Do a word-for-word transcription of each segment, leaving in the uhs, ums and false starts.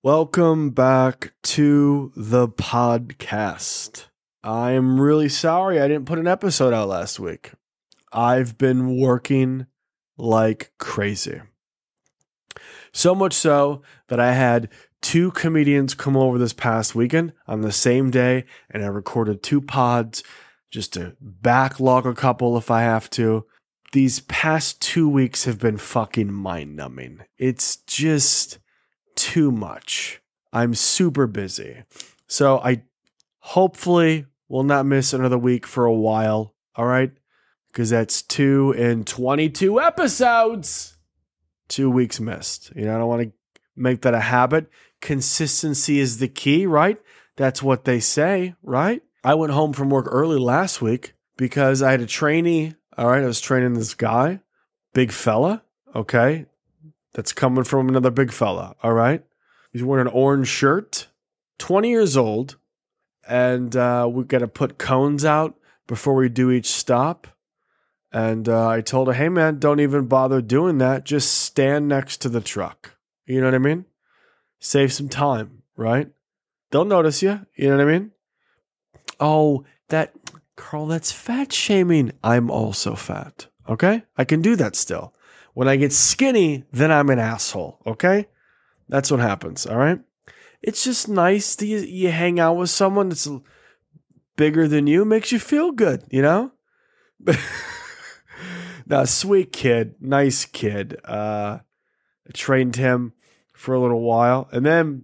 Welcome back to the podcast. I am really sorry I didn't put an episode out last week. I've been working like crazy. So much so that I had two comedians come over this past weekend on the same day, and I recorded two pods just to backlog a couple if I have to. These past two weeks have been fucking mind-numbing. It's just too much. I'm super busy. So I hopefully will not miss another week for a while. All right? Because that's two in twenty-two episodes. Two weeks missed. You know, I don't want to make that a habit. Consistency is the key, right? That's what they say, right? I went home from work early last week because I had a trainee. All right, I was training this guy, big fella, okay? That's coming from another big fella, all right? He's wearing an orange shirt, twenty years old, and uh, we're going to put cones out before we do each stop. And uh, I told her, hey, man, don't even bother doing that. Just stand next to the truck. You know what I mean? Save some time, right? They'll notice you. You know what I mean? Oh, that, Carl, that's fat shaming. I'm also fat, okay? I can do that still. When I get skinny, then I'm an asshole, okay? That's what happens, all right? It's just nice that you, you hang out with someone that's bigger than you. Makes you feel good, you know? Now, sweet kid, nice kid. Uh, I trained him for a little while. And then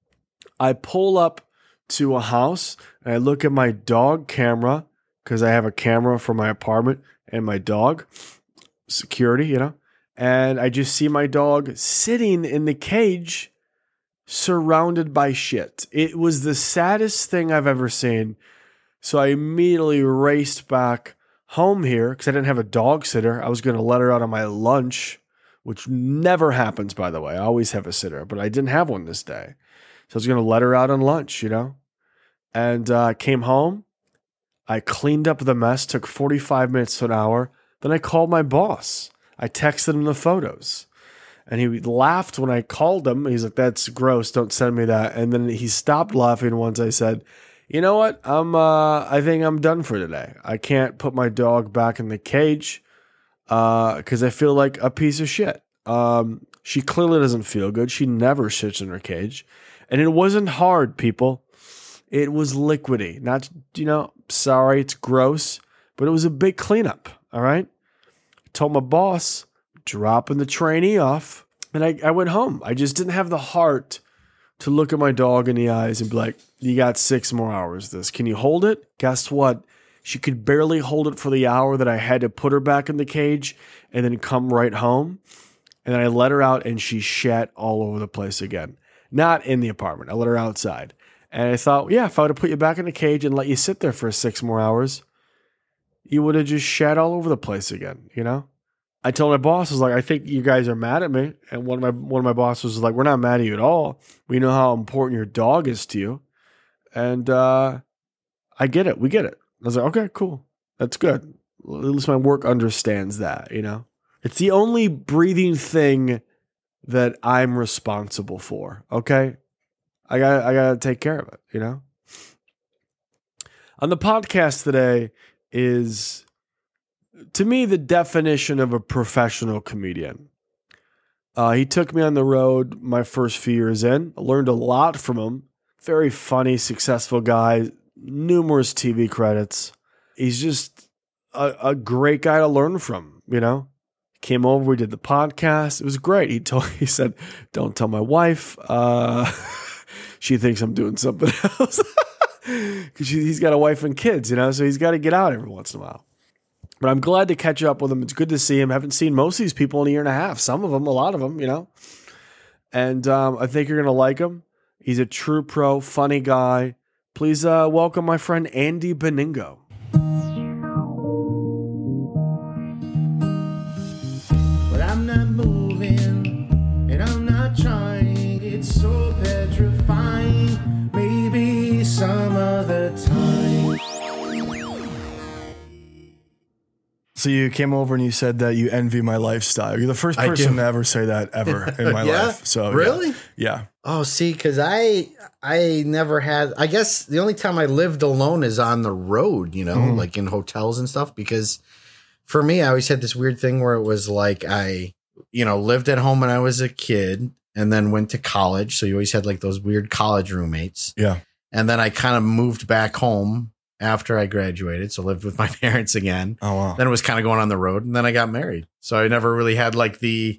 I pull up to a house, and I look at my dog camera, because I have a camera for my apartment and my dog. Security, you know? And I just see my dog sitting in the cage surrounded by shit. It was the saddest thing I've ever seen. So I immediately raced back home here because I didn't have a dog sitter. I was going to let her out on my lunch, which never happens, by the way. I always have a sitter, but I didn't have one this day. So I was going to let her out on lunch, you know? And I uh, came home. I cleaned up the mess, took forty-five minutes to an hour. Then I called my boss. I texted him the photos, and he laughed when I called him. He's like, that's gross. Don't send me that. And then he stopped laughing once I said, you know what? I'm, uh, I think I'm done for today. I can't put my dog back in the cage uh, because I feel like a piece of shit. Um, she clearly doesn't feel good. She never sits in her cage. And it wasn't hard, people. It was liquidy. Not, you know, sorry, it's gross, but it was a big cleanup, all right? Told my boss, dropping the trainee off, and I, I went home. I just didn't have the heart to look at my dog in the eyes and be like, you got six more hours of this. Can you hold it? Guess what? She could barely hold it for the hour that I had to put her back in the cage and then come right home. And then I let her out, and she shat all over the place again. Not in the apartment. I let her outside. And I thought, yeah, if I would have put you back in the cage and let you sit there for six more hours, you would have just shat all over the place again, you know? I told my boss, I was like, I think you guys are mad at me. And one of my one of my bosses was like, we're not mad at you at all. We know how important your dog is to you. And uh, I get it. We get it. I was like, okay, cool. That's good. At least my work understands that, you know? It's the only breathing thing that I'm responsible for, okay? I got I got to take care of it, you know? On the podcast today is, to me, the definition of a professional comedian. Uh, he took me on the road my first few years in. I learned a lot from him. Very funny, successful guy, numerous T V credits. He's just a, a great guy to learn from, you know? Came over, we did the podcast. It was great. He told he said, don't tell my wife. Uh, she thinks I'm doing something else. Because he's got a wife and kids, you know, so he's got to get out every once in a while. But I'm glad to catch up with him. It's good to see him. I haven't seen most of these people in a year and a half. Some of them, a lot of them, you know. And um, I think you're going to like him. He's a true pro, funny guy. Please uh, welcome my friend Andy Beningo. But I'm not moving, and I'm not trying. It's so petrifying. Maybe some other time. So you came over and you said that you envy my lifestyle. You're the first I person do. to ever say that ever in my Yeah? life. So Really? Yeah. yeah. Oh, see, because I I never had. I guess the only time I lived alone is on the road. You know, Mhm. like in hotels and stuff. Because for me, I always had this weird thing where it was like I, you know, lived at home when I was a kid, and then went to college. So you always had like those weird college roommates. Yeah. And then I kind of moved back home after I graduated. So lived with my parents again. Oh, wow. Then it was kind of going on the road, and then I got married. So I never really had like the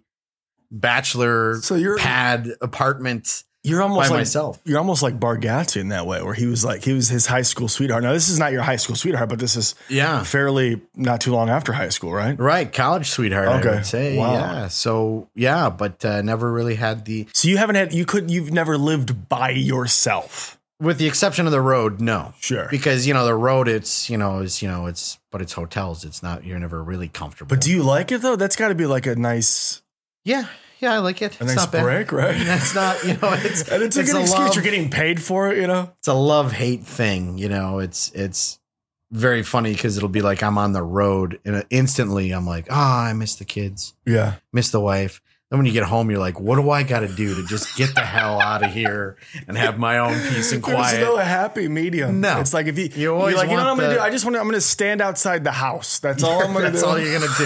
bachelor So you're pad apartment you're almost by like myself. you're almost like Bargatze in that way, where he was like he was his high school sweetheart. Now this is not your high school sweetheart, but this is Yeah. fairly not too long after high school, right? Right. College sweetheart, Okay. I would say. Wow. Yeah. So, yeah, but uh, never really had the, So you haven't had you could you've never lived by yourself. with the exception of the road, no. Sure. Because, you know, the road, it's, you know, is, you know, it's, but it's hotels. It's not, you're never really comfortable. But do you like it though? That's got to be like a nice Yeah. Yeah, I like it. a it's nice not bad. break, right? That's not, you know, it's, And it's, a good excuse. love, You're getting paid for it, you know? it's a love hate thing. You know, it's, it's very funny because it'll be like I'm on the road and instantly I'm like, oh, I miss the kids, Yeah. miss the wife. Then when you get home, you're like, what do I got to do to just get the hell out of here and have my own peace and quiet? There's no happy medium. No. It's like if you, You you are always like, you know what I'm want going to the- do? I just want to, I'm going to stand outside the house. That's all I'm going to do. That's all you're gonna do.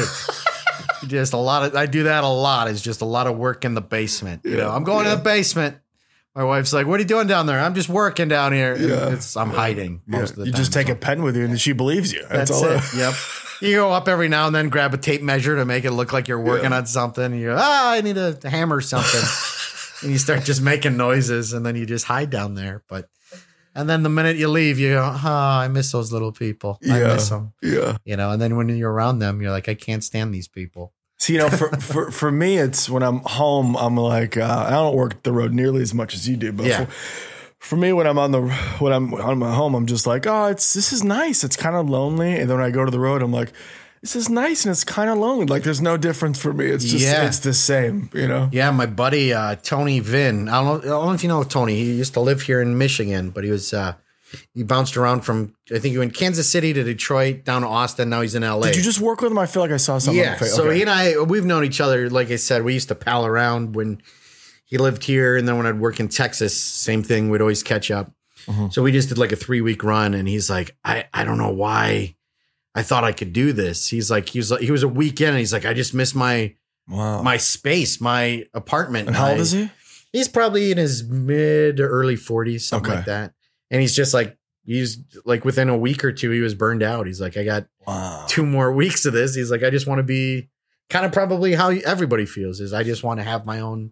Just a lot of I do that a lot. It's just a lot of work in the basement. You know, I'm going to the basement. My wife's like, "What are you doing down there?" I'm just working down here. And Yeah. It's I'm hiding most of the you time. just take so. a pen with you and she believes you. That's, That's all. it. Yep. You go up every now and then, grab a tape measure to make it look like you're working Yeah. on something. And you go, ah, I need to hammer something. And you start just making noises, and then you just hide down there. But and then the minute you leave, you go, oh, I miss those little people. I Yeah. miss them. Yeah. You know, and then when you're around them, you're like, I can't stand these people. So, you know, for, for, for me, it's when I'm home, I'm like, uh, I don't work the road nearly as much as you do, but Yeah. for, for me, when I'm on the, when I'm on my home, I'm just like, oh, it's, this is nice. It's kind of lonely. And then when I go to the road, I'm like, this is nice. And it's kind of lonely. Like there's no difference for me. It's just, Yeah. it's the same, you know? Yeah, my buddy uh, Tony Vinn. I don't know. I don't know if you know Tony. He used to live here in Michigan, but he was uh, he bounced around from I think he went Kansas City to Detroit, down to Austin. Now he's in L A. Did you just work with him? I feel like I saw something. Yeah. on the fa- So okay. he and I, we've known each other. Like I said, we used to pal around when he lived here, and then when I'd work in Texas, same thing. We'd always catch up. Mhm. So we just did like a three week run, and he's like, I I don't know why I thought I could do this. He's like, he was like, he was a weekend, and he's like, I just miss my Wow. my space, my apartment. and how old my- is he? He's probably in his mid to early forties, something Okay. like that. And he's just like, he's like within a week or two, he was burned out. He's like, I got Wow. two more weeks of this. He's like, I just want to be kind of probably how everybody feels is I just want to have my own,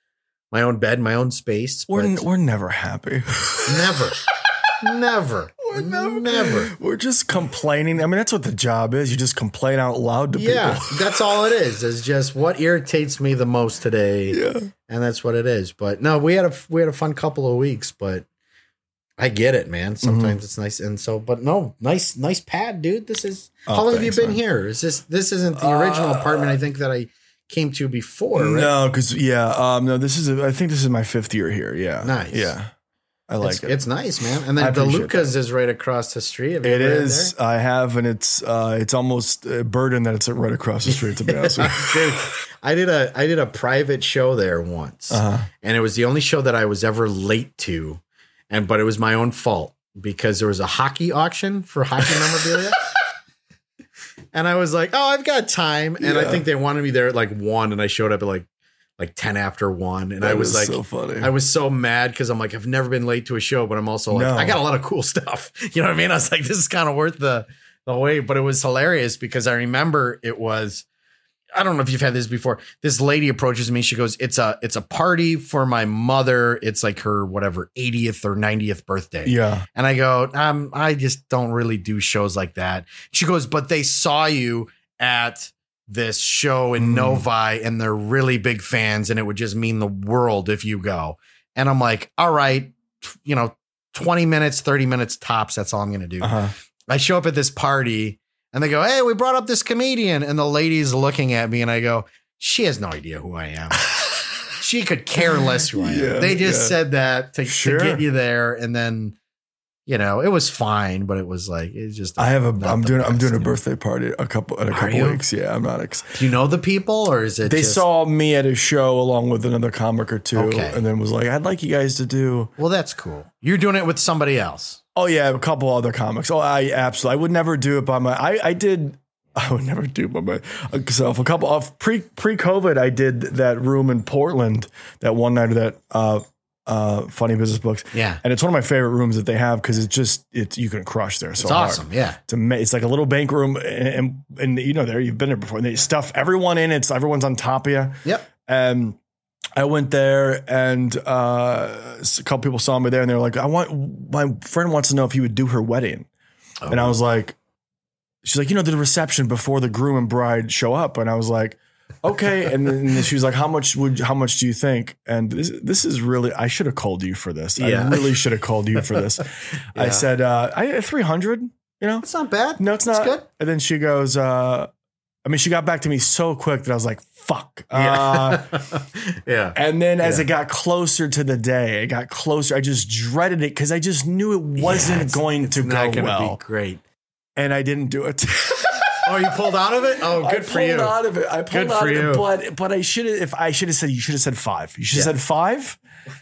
my own bed, my own space. We're, but n- we're never happy. never, never, We're never, never. We're just complaining. I mean, that's what the job is. You just complain out loud to Yeah, people. that's all it is. Is just what irritates me the most today. Yeah. And that's what it is. But no, we had a we had a fun couple of weeks, but I get it, man. Sometimes Mm-hmm. it's nice, and so, but no, nice, nice pad, dude. This is Oh, how long have you thanks, been man. here? Is this this isn't the original Uh, apartment? I think that I came to before. Right? No, because yeah, um, no, this is. A, I think this is my fifth year here. Yeah, Nice. Yeah, I like it's, it. it's nice, man. And I then the appreciate Lucas is right across the street. Have you It ever been is. I have, and it's uh, it's almost a burden that it's right across the street. To be honest, with there? Dude, I did a I did a private show there once, you. Uh-huh. and it was the only show that I was ever late to, and but it was my own fault because there was a hockey auction for hockey memorabilia. And I was like, oh, I've got time. And I Yeah. think they wanted me there at like one. And I showed up at like like ten after one. And I That was is like, so funny. I was so mad because I'm like, I've never been late to a show, but I'm also like, No. I got a lot of cool stuff. You know what I mean? I was like, this is kind of worth the, the wait. But it was hilarious because I remember it was, I don't know if you've had this before. This lady approaches me. She goes, it's a, it's a party for my mother. It's like her, whatever, eightieth or ninetieth birthday. yeah, And I go, um, I just don't really do shows like that. She goes, but they saw you at this show in Mm. Novi and they're really big fans and it would just mean the world if you go. And I'm like, all right, you know, twenty minutes, thirty minutes tops. That's all I'm going to do. uh-huh. I show up at this party and they go, hey, we brought up this comedian. And the lady's looking at me and I go, she has no idea who I am. She could care less who I am. Yeah, they just yeah. said that to, Sure. to get you there. And then you know, it was fine, but it was like it's just. I have a. not I'm the doing. I'm best, doing a you know? birthday party a couple in a Are couple you? weeks. Yeah, I'm not. Ex- Do you know the people, or is it? they just, saw me at a show along with another comic or two, Okay. and then was like, "I'd like you guys to do." Well, that's cool. You're doing it with somebody else. Oh yeah, a couple other comics. Oh, I absolutely. I would never do it by my. I I did. I would never do it by myself. A couple of pre pre COVID, I did that room in Portland that one night of that. Uh, uh, Funny Business Books. Yeah. And it's one of my favorite rooms that they have because it's just, it's, you can crush there so It's hard. awesome. Yeah. It's, ama- it's like a little bank room and, and, and you know, there, you've been there before. And they stuff everyone in. It's everyone's on top of you. Yep. And I went there and uh, a couple people saw me there and they were like, I want, my friend wants to know if you would do her wedding. Oh. And I was like, she's like, you know, the reception before the groom and bride show up. And I was like, okay. And then she was like, how much would, how much do you think? And this, this is really, I should have called you for this. Yeah. I really should have called you for this. I Yeah. said, uh, I three hundred, you know, It's not bad. no, it's not. It's good. And then she goes, uh, I mean, she got back to me so quick that I was like, fuck. Uh, Yeah. and then as Yeah. it got closer to the day, it got closer. I just dreaded it because I just knew it wasn't Yeah, it's- going it's to not go gonna well. Be great. And I didn't do it. Oh, you pulled out of it? Oh, I good for pulled you. out of it. I pulled Good out for of you. it, but but I should have. If I should have said, you should have said five. You should have Yeah. said five,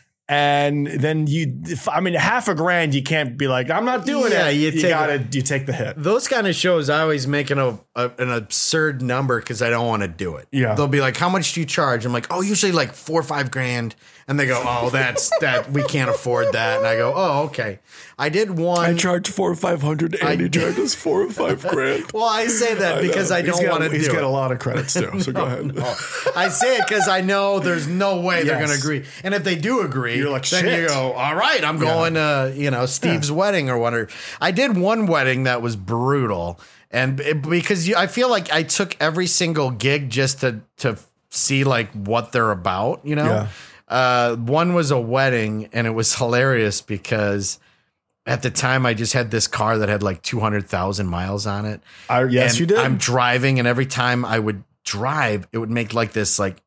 and then you. If, I mean, half a grand. You can't be like, I'm not doing Yeah, it. you You, take gotta. You take the hit. Those kind of shows, I always make an, a, an absurd number because I don't want to do it. Yeah. They'll be like, how much do you charge? I'm like, oh, usually like four or five grand. And they go, oh, that's that. We can't afford that. And I go, oh, okay. I did one. I charged four or five hundred. Andy charges four or five grand. well, I say that because I, He's don't got- want to do He's it. got a lot of credits too. So go ahead. I say it because I know there's no way they're Yes. going to agree. And if they do agree, You're like, then shit. you go, all right, I'm going to, you know, Steve's wedding or whatever. I did one wedding that was brutal. And it, because you, I feel like I took every single gig just to, to see like what they're about, you know? Yeah. Uh, one was a wedding and it was hilarious because at the time I just had this car that had like two hundred thousand miles on it. I, yes, And you did. I'm driving, and every time I would drive, it would make like this like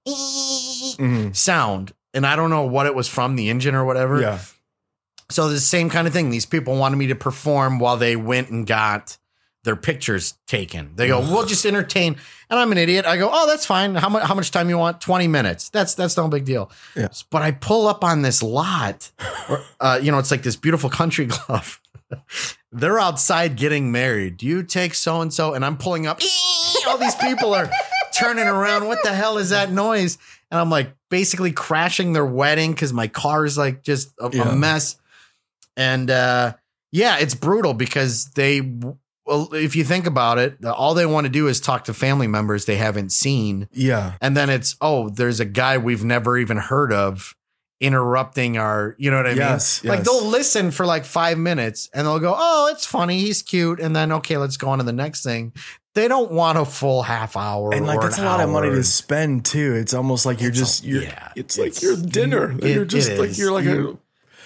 Mhm. sound, and I don't know what it was from, the engine or whatever. Yeah. So the same kind of thing. These people wanted me to perform while they went and got their pictures taken. They go, "We'll just entertain," and I'm an idiot. I go, "Oh, that's fine. How much? How much time you want? Twenty minutes. That's that's no big deal." Yeah. But I pull up on this lot. Or, uh, you know, it's like this beautiful country club. They're outside getting married. Do you take so and so? And I'm pulling up. All these people are turning around. What the hell is that noise? And I'm like basically crashing their wedding because my car is like just a, Yeah. a mess. And uh, yeah, it's brutal because they, well, if you think about it, all they want to do is talk to family members they haven't seen. Yeah. And then it's, oh, there's a guy we've never even heard of interrupting our, you know what I Yes, mean? Like yes. they'll listen for like five minutes and they'll go, oh, it's funny. He's cute. And then, okay, let's go on to the next thing. They don't want a full half hour. And like or that's a an lot of money hour. to spend too. It's almost like you're It's just a- you're yeah, it's, it's- like your dinner. it- you're just it like is. you're like You-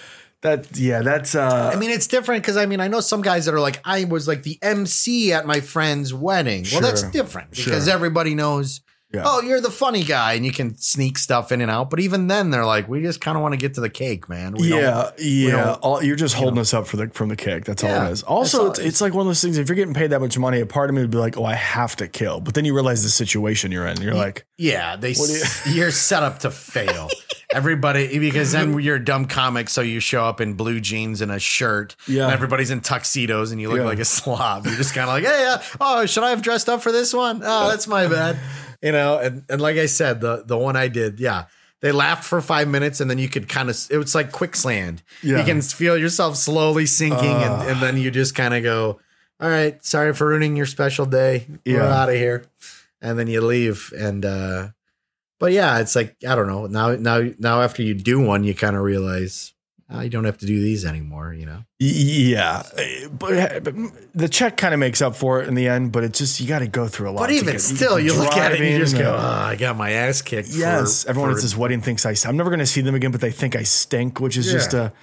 a that yeah, that's uh I mean, it's different because I mean, I know some guys that are like, I was like the M C at my friend's wedding. Well, that's Sure. different because Sure. everybody knows, Yeah. oh, you're the funny guy and you can sneak stuff in and out. But even then, they're like, we just kind of want to get to the cake, man. We don't- yeah, yeah. don't- All, you're just holding us up for the from the cake. That's all Yeah, it is. Also, all it's, it is. it's like one of those things. If you're getting paid that much money, a part of me would be like, "Oh, I have to kill," but then you realize the situation you're in. You're like, Yeah, they What do you- s- you're set up to fail. Everybody, because then you're a dumb comic, so you show up in blue jeans and a shirt, Yeah. and everybody's in tuxedos, and you look Yeah. like a slob. You're just kind of like, hey, uh, oh, should I have dressed up for this one? Oh, that's my bad, you know. And and like I said, the the one I did, yeah, they laughed for five minutes, and then you could kind of, it was like quicksand. Yeah. You can feel yourself slowly sinking, Uh. and, and then you just kind of go, all right, sorry for ruining your special day. We're Yeah. out of here, and then you leave, and. uh But yeah, it's like, I don't know. Now, now, now after you do one, you kind of realize oh, you don't have to do these anymore, you know? y- yeah, but, but the check kind of makes up for it in the end. But it's just you got to go through a lot. But to even get- still, you look at it and you just go, driving, oh, uh, I got my ass kicked. Yes, for, everyone for, at this wedding thinks I. I'm never going to see them again, but they think I stink, which is Yeah. just a.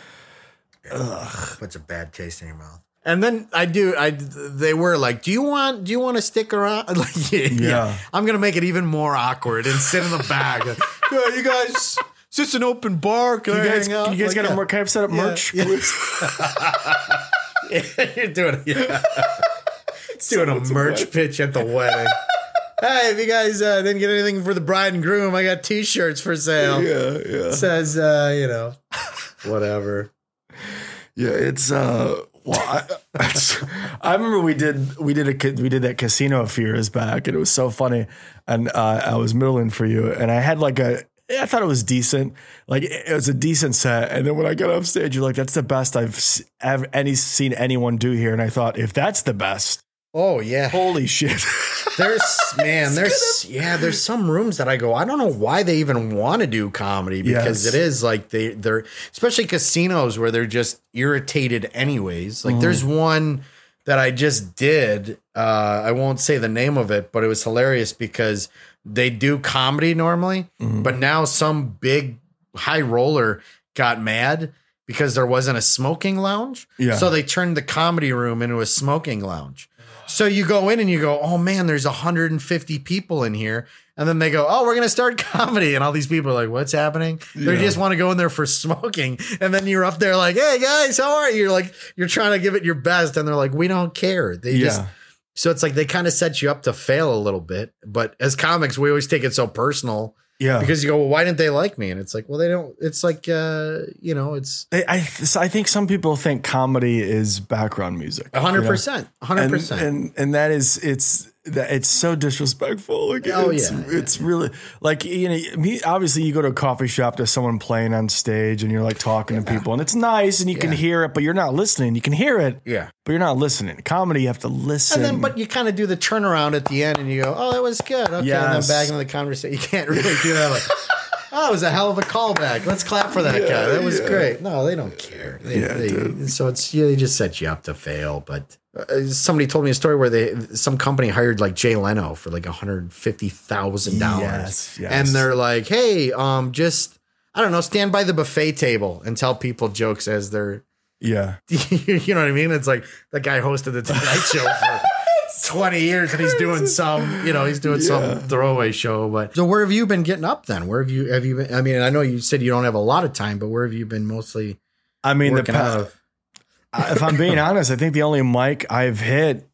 puts a bad taste in your mouth. And then I do, I, they were like, do you want, do you want to stick around? Like, yeah, yeah. Yeah. I'm going to make it even more awkward and sit in the back. Like, yeah, you guys, is this an open bar? Can You I guys, hang out? you guys Like, got yeah. to mer- can I set up Yeah, merch? yeah. please? You're doing yeah. doing a merch pitch at the wedding. Hey, if you guys uh, didn't get anything for the bride and groom, I got T-shirts for sale. Yeah, yeah. It says, uh, you know, whatever. Yeah, it's uh. Well, I, it's, I remember we did we did a ca- we did that casino a few years back, and it was so funny. And uh, I was middling for you, and I had like a. I thought it was decent, like it was a decent set. And then when I got off stage, you're like, "That's the best I've s- ever any seen anyone do here." And I thought, if that's the best, Oh yeah, holy shit! there's man, there's yeah, there's some rooms that I go, I don't know why they even want to do comedy because Yes. it is like they they're especially casinos where they're just irritated anyways. Like there's one that I just did. Uh, I won't say the name of it, but it was hilarious because they do comedy normally, but now some big high roller got mad because there wasn't a smoking lounge. Yeah. So they turned the comedy room into a smoking lounge. So you go in and you go, oh man, there's one hundred fifty people in here. And then they go, oh, we're going to start comedy. And all these people are like, what's happening? They Yeah. just want to go in there for smoking. And then you're up there like, hey guys, how are you? You're like, you're trying to give it your best. And they're like, we don't care. They just, Yeah. so it's like they kind of set you up to fail a little bit. But as comics, we always take it so personal Yeah, because you go, well, why didn't they like me? And it's like, well, they don't, it's like, uh, you know, it's I I, so I think some people think comedy is background music. a hundred you know? percent, a hundred and, percent. and and that is it's that it's so disrespectful. Like, Oh, it's, yeah, it's really like, you know, me, obviously you go to a coffee shop, there's someone playing on stage and you're like talking to people and it's nice and you can Yeah. hear it, but you're not listening. You can hear it, Yeah. but you're not listening. Comedy, you have to listen. And then, but you kind of do the turnaround at the end and you go, oh, that was good. Okay. Yes. And then back into the conversation. You can't really do that. Like, oh, it was a hell of a callback. Let's clap for that Yeah, guy. That was yeah. great. No, they don't care. They, Yeah, they- dude. so it's, yeah, they just set you up to fail. But uh, somebody told me a story where they, some company hired like Jay Leno for like one hundred fifty thousand dollars. Yes, yes. And they're like, hey, um, just, I don't know, stand by the buffet table and tell people jokes as they're, yeah. you know what I mean? It's like that guy hosted the Tonight Show for twenty years and he's doing some, you know, he's doing Yeah. some throwaway show. But so where have you been getting up then? Where have you, have you been? I mean, I know you said you don't have a lot of time, but where have you been mostly I mean, the working out pa- of? if I'm being honest, I think the only mic I've hit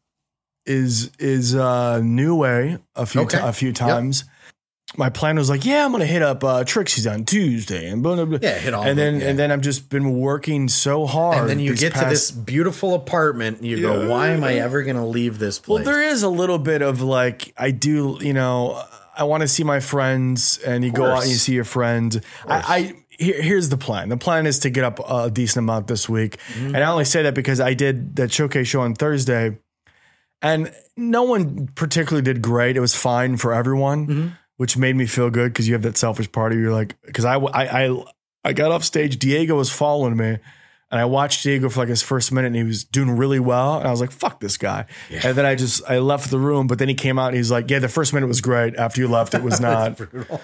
is is uh, New Way a few Okay. ti- a few times. My plan was like, yeah, I'm gonna hit up uh, Trixie's on Tuesday and blah, blah, blah. Yeah, hit all and of then them, yeah. and then I've just been working so hard. And then you these get to past- this beautiful apartment and you go, Yeah. why am I ever going to leave this Well, place? there is a little bit of like I do, you know, I want to see my friends, and you go out and you see your friends. I, I here, here's the plan. The plan is to get up a decent amount this week, Mm-hmm. and I only say that because I did that showcase show on Thursday, and no one particularly did great. It was fine for everyone, Mm-hmm. which made me feel good because you have that selfish part of you. You're like, because I, I I I got off stage, Diego was following me. And I watched Diego for like his first minute and he was doing really well. And I was like, fuck this guy. And then I just, I left the room, but then he came out and he's like, yeah, the first minute was great. After you left, it was not,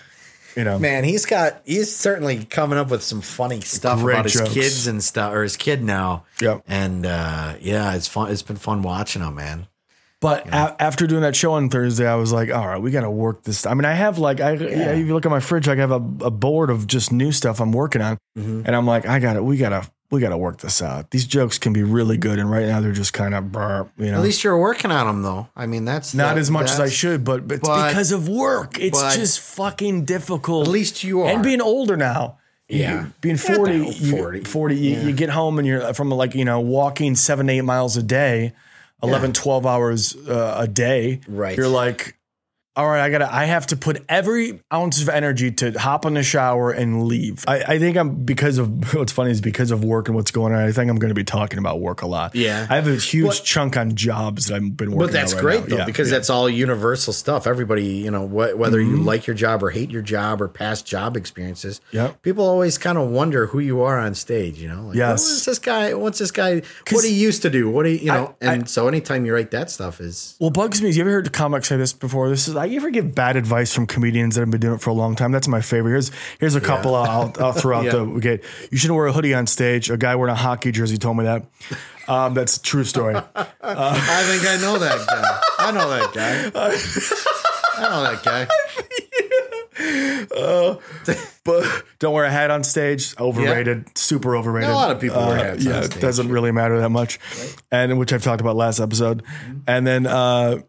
you know. Man, he's got, he's certainly coming up with some funny stuff Great about his jokes. kids and stuff, or his kid now. Yep. And uh, yeah, it's fun. It's been fun watching him, man. But a- after doing that show on Thursday, I was like, all right, we got to work this. I mean, I have like, I, yeah. if you look at my fridge, like I have a, a board of just new stuff I'm working on. Mm-hmm. And I'm like, I got to, we got to, we got to work this out. These jokes can be really good. And right now they're just kind of, you know, At least you're working on them, though. I mean, that's not that- as much as I that's- should, but, but it's but- because of work. It's but- just fucking difficult. At least you are. And being older now. Yeah. You- being Yeah, forty, the hell, you, forty. forty you, Yeah. you get home and you're from like, you know, walking seven, eight miles a day, eleven, twelve hours uh, a day. Right. You're like, all right, I gotta, I have to put every ounce of energy to hop in the shower and leave. I, I think I'm, because of, what's funny is because of work and what's going on, I think I'm going to be talking about work a lot. Yeah. I have a huge But- chunk on jobs that I've been working on. But that's right great now. though, Yeah, because yeah. that's all universal stuff. Everybody, you know, wh- whether you like your job or hate your job or past job experiences, Yep. people always kind of wonder who you are on stage. You know, like, Yes. what's this guy? What's this guy? What he used to do? What he, you know? I- and I- so anytime you write that stuff is What bugs me is, you ever heard the comics say this before? This is, I you ever give bad advice from comedians that have been doing it for a long time? That's my favorite. Here's here's a couple I'll, I'll throw out Yeah. the okay. You shouldn't wear a hoodie on stage. A guy wearing a hockey jersey told me that. Um, that's a true story. I think I know that guy. I know that guy. I know that guy. Uh, but don't wear a hat on stage. Overrated. Yeah. Super overrated. A lot of people uh, wear hats yeah, on stage. It doesn't really matter that much. Right. And which I've talked about last episode. Mm-hmm. And then uh,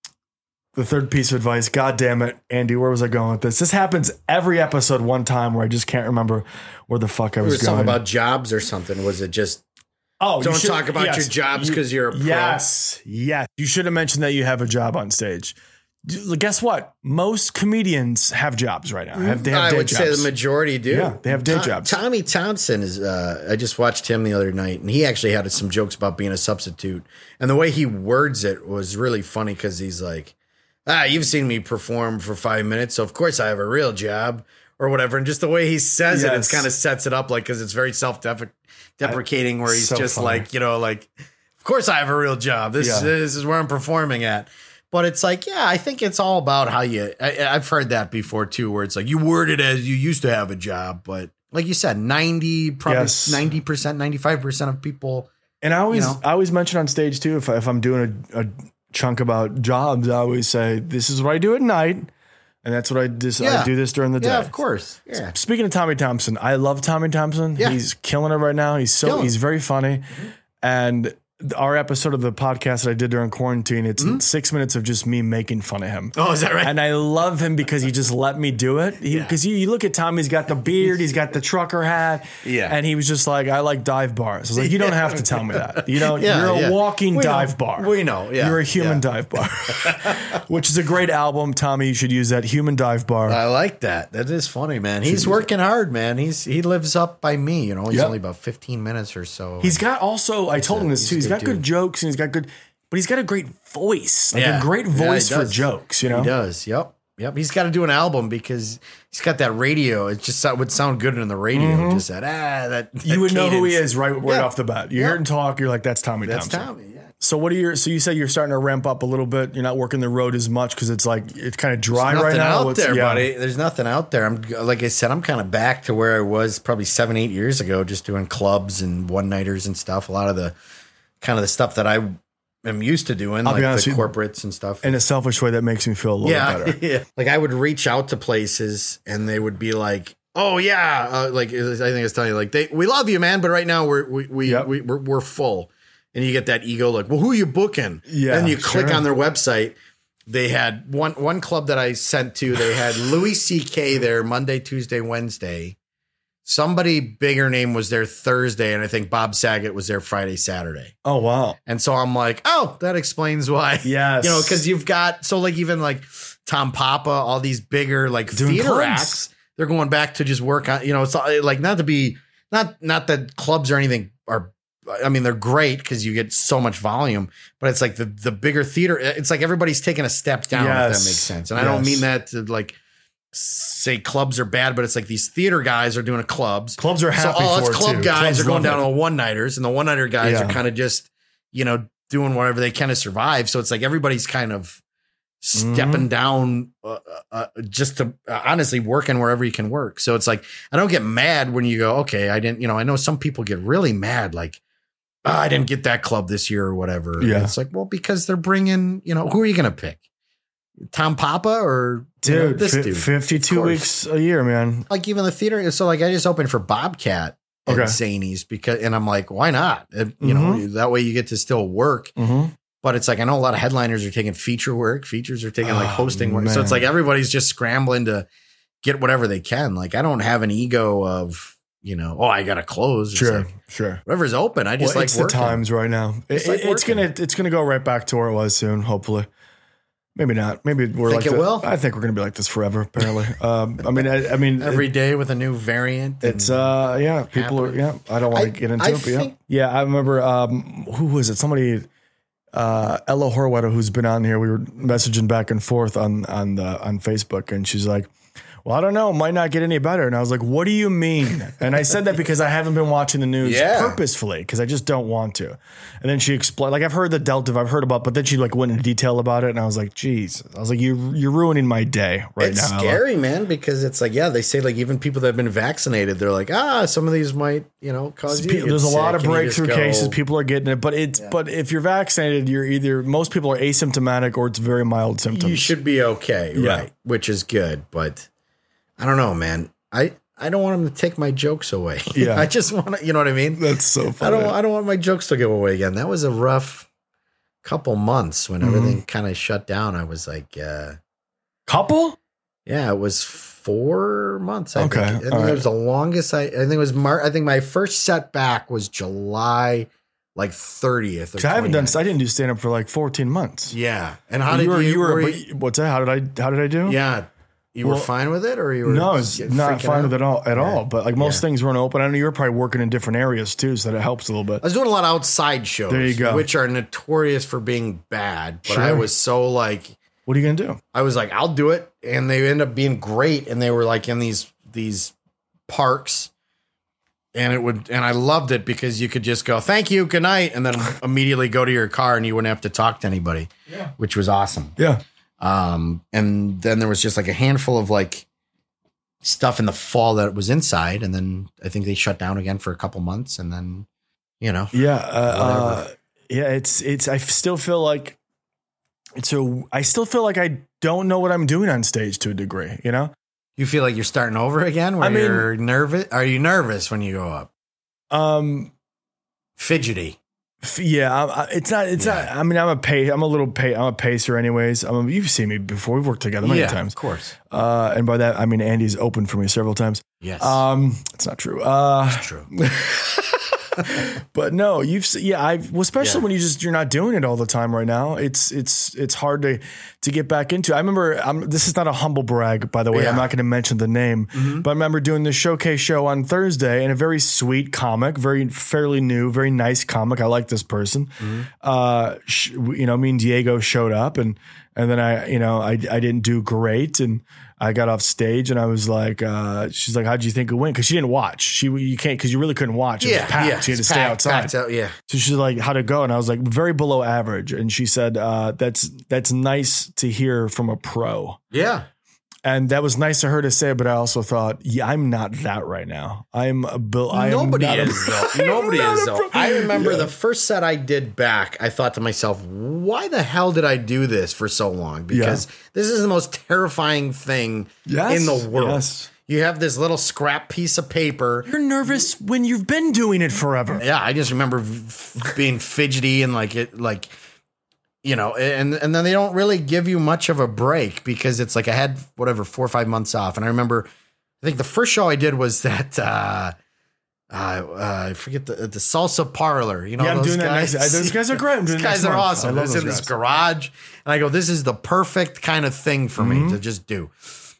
the third piece of advice, God damn it, Andy, where was I going with this? This happens every episode one time where I just can't remember where the fuck I was, was going. Something about jobs or something. Was it just, oh, don't you should, talk about yes, your jobs because you, you're a pro? Yes, yes. You should have mentioned that you have a job on stage. Guess what? Most comedians have jobs right now. Have, they have I day would jobs. say the majority do. Yeah, they have day Tom, jobs. Tommy Thompson is, uh, I just watched him the other night, and he actually had some jokes about being a substitute. And the way he words it was really funny because he's like, ah, you've seen me perform for five minutes, so of course I have a real job or whatever. And just the way he says yes. it, it kind of sets it up like, because it's very self-deprecating where he's so just funny. Like, you know, like, of course I have a real job. This, yeah. this is where I'm performing at. But it's like, yeah, I think it's all about how you, I, I've heard that before too, where it's like you word it as you used to have a job. But like you said, ninety, probably yes. ninety percent, ninety-five percent of people. And I always, you know, I always mention on stage too, if, I, if I'm doing a, a chunk about jobs, I always say, this is what I do at night. And that's what I do. Yeah. I do this during the day. Yeah, of course. Yeah. Speaking of Tommy Thompson, I love Tommy Thompson. Yeah. He's killing it right now. He's so, killing. He's very funny. Mm-hmm. And our episode of the podcast that I did during quarantine, it's mm-hmm. six minutes of just me making fun of him. Oh, is that right? And I love him because he just let me do it. Because yeah. you, you look at Tom, he's got the beard, he's got the trucker hat. Yeah. And he was just like, I like dive bars. I was like, you don't have to tell me that. You know, yeah, you're a yeah. walking we dive know. bar. We know. Yeah. You're a human yeah. dive bar, which is a great album. Tommy, you should use that, Human Dive Bar. I like that. That is funny, man. He's working hard, man. He's He lives up by me. You know, he's yep. only about fifteen minutes or so. He's got also, I told him this too, he's got good jokes and he's got good, but he's got a great voice, like yeah. a great voice yeah, for jokes, you know? He does. Yep. Yep. He's got to do an album because he's got that radio. It just would sound good in the radio. Mm-hmm. Just that, ah, that, that you would cadence. know who he is right, right yeah. off the bat. You yeah. hear him talk, you're like, that's Tommy that's Thompson. Tommy, yeah. So what are your, so you said you're starting to ramp up a little bit. You're not working the road as much because it's like, it's kind of dry There's right now. Out What's, there, yeah. buddy. There's nothing out there. I'm like I said, I'm kind of back to where I was probably seven, eight years ago, just doing clubs and one nighters and stuff. A lot of the kind of the stuff that I am used to doing, I'll like the corporates and stuff. In a selfish way, that makes me feel a little yeah, better. Yeah. Like I would reach out to places and they would be like, "Oh yeah," uh, like I think I was telling you, like they, we love you, man, but right now we're we we, yep. we we're, we're full, and you get that ego, like, "Well, who are you booking?" Yeah, and you click sure. on their website. They had one one club that I sent to. They had Louis C K there Monday, Tuesday, Wednesday. Somebody bigger name was there Thursday, and I think Bob Saget was there Friday, Saturday. Oh, wow. And so I'm like, oh, that explains why. Yes. You know, because you've got, so like even like Tom Papa, all these bigger like Doing theater clubs. acts, they're going back to just work on, you know, it's like not to be, not not that clubs or anything are, I mean, they're great because you get so much volume, but it's like the the bigger theater, it's like everybody's taking a step down, yes. if that makes sense. And yes. I don't mean that to like, say clubs are bad, but it's like these theater guys are doing a clubs. Clubs are happy so all for us it club too. guys Clubs are going love down it. to the one nighters, and the one nighter guys Yeah. are kind of just, you know, doing whatever they can to survive. So it's like everybody's kind of stepping Mhm. down, uh, uh, just to uh, honestly working wherever you can work. So it's like I don't get mad when you go, okay, I didn't. You know, I know some people get really mad, like, oh, I didn't get that club this year or whatever. Yeah. And it's like, well, because they're bringing, you know, who are you going to pick? Tom Papa or you know, Dude, this fi- dude? fifty-two Of course. weeks a year, man. Like even the theater. So like I just opened for Bobcat at Okay. Zanies because, and I'm like, why not? And, you know, that way you get to still work. Mm-hmm. But it's like I know a lot of headliners are taking feature work. Features are taking like Oh, hosting work. So it's man. like everybody's just scrambling to get whatever they can. Like I don't have an ego of, you know, oh, I got to close. It's Sure, like, sure. whatever's open. I just Well, like it's working. the times right now. It, It's like it's working. gonna it's gonna go right back to where it was soon. Hopefully, maybe not. Maybe we're Think like it the- will? I think we're gonna be like this forever. Apparently, um, I mean, I, I mean, Every it- day with a new variant. it's and- uh, yeah. People are yeah. I don't want I- to get into I it, but yeah, think- yeah. I remember um, who was it? Somebody. Uh, Ella Horwetter, who's been on here, we were messaging back and forth on on the on Facebook, and she's like, "Well, I don't know, it might not get any better." And I was like, "What do you mean?" And I said that because I haven't been watching the news Yeah. purposefully because I just don't want to. And then she explained, like I've heard the Delta, I've heard about, but then she like went into detail about it, and I was like, "Geez," I was like, "You you're ruining my day right it's now." Ella." scary, man, because it's like, yeah, they say like even people that have been vaccinated, they're like, ah, some of these might, you know, cause you to get There's a lot sick, of and you just breakthrough go- cases. People are getting it, but it's but if you're vaccinated, you're either most people are asymptomatic or it's very mild symptoms. You should be okay, Yeah. right? Which is good, but I don't know, man. I, I don't want him to take my jokes away. Yeah. I just want to, you know what I mean? That's so I funny. don't, I don't want my jokes to go away again. That was a rough couple months when Mhm. everything kind of shut down. I was like, uh, Couple? yeah, it was four months. I Okay, think. I think all it right. was the longest. I, I think it was Mar. I think my first setback was July, like thirtieth. 'Cause I haven't done. I didn't do stand up for like fourteen months. Yeah, and how did you you? were, you were, were but you- what's that? How did I? How did I do? yeah, you Well, were fine with it, or you were No, it's getting- not freaking fine out? with it all at Yeah. all. But like most Yeah. things weren't open. I know you're probably working in different areas too, so that it helps a little bit. I was doing a lot of outside shows. There you go. Which are notorious for being bad. But I Sure. was so like, What are you gonna do? I was like, I'll do it, and they end up being great. And they were like in these these parks, and it would, and I loved it because you could just go, thank you, good night, and then immediately go to your car, and you wouldn't have to talk to anybody. Yeah. Which was awesome. Yeah. Um, and then there was just like a handful of like stuff in the fall that was inside, and then I think they shut down again for a couple months, and then you know, Yeah. Uh, uh, Whatever. yeah. It's it's. I still feel like. So I still feel like I don't know what I'm doing on stage to a degree. You know. you feel like you're starting over again. Where I mean- you're nervous. Are you nervous when you go up? Um. Fidgety. f- Yeah. I, I, it's not. It's Yeah. not. I mean, I'm a pay. I'm a little pay. I'm a pacer, anyways. I'm a, you've seen me before. We've worked together many yeah, times. of course. Uh, and by that I mean Andy's opened for me several times. Yes, Um, it's not true. Uh, true. But no, you've se- yeah, I've well, especially Yeah. when you just you're not doing it all the time right now. It's it's it's hard to to get back into. I remember I'm, this is not a humble brag, by the way. Yeah. I'm not going to mention the name, but I remember doing the showcase show on Thursday, and a very sweet comic, very fairly new, very nice comic. I like this person. Uh, sh- you know, me and Diego showed up, and and then I you know I I didn't do great, and I got off stage and I was like, uh, she's like, how'd you think it went? Cause she didn't watch. She, you can't, cause you really couldn't watch. It Yeah, was packed. yeah. You had to it's stay packed- outside. packed out, yeah. So she's like, how'd it go? And I was like, very below average. And she said, uh, that's, that's nice to hear from a pro. Yeah. And that was nice of her to say, but I also thought, yeah, I'm not that right now. I'm a bill. I am Nobody not a- is though. I am Nobody not is a though. pro- I remember Yeah. the first set I did back, I thought to myself, why the hell did I do this for so long? Because this is the most terrifying thing Yes, in the world. yes. You have this little scrap piece of paper. You're nervous when you've been doing it forever. Yeah, I just remember f- being fidgety and like it, like, you know, and and then they don't really give you much of a break because it's like I had whatever four or five months off, and I remember, I think the first show I did was that uh, uh, uh I forget the the salsa parlor. You know, Yeah, I'm those doing that guys. next- those guys are great. I'm These doing it guys next are month. I awesome. love It's those in this guys. garage, and I go, this is the perfect kind of thing for Mm-hmm. me to just do.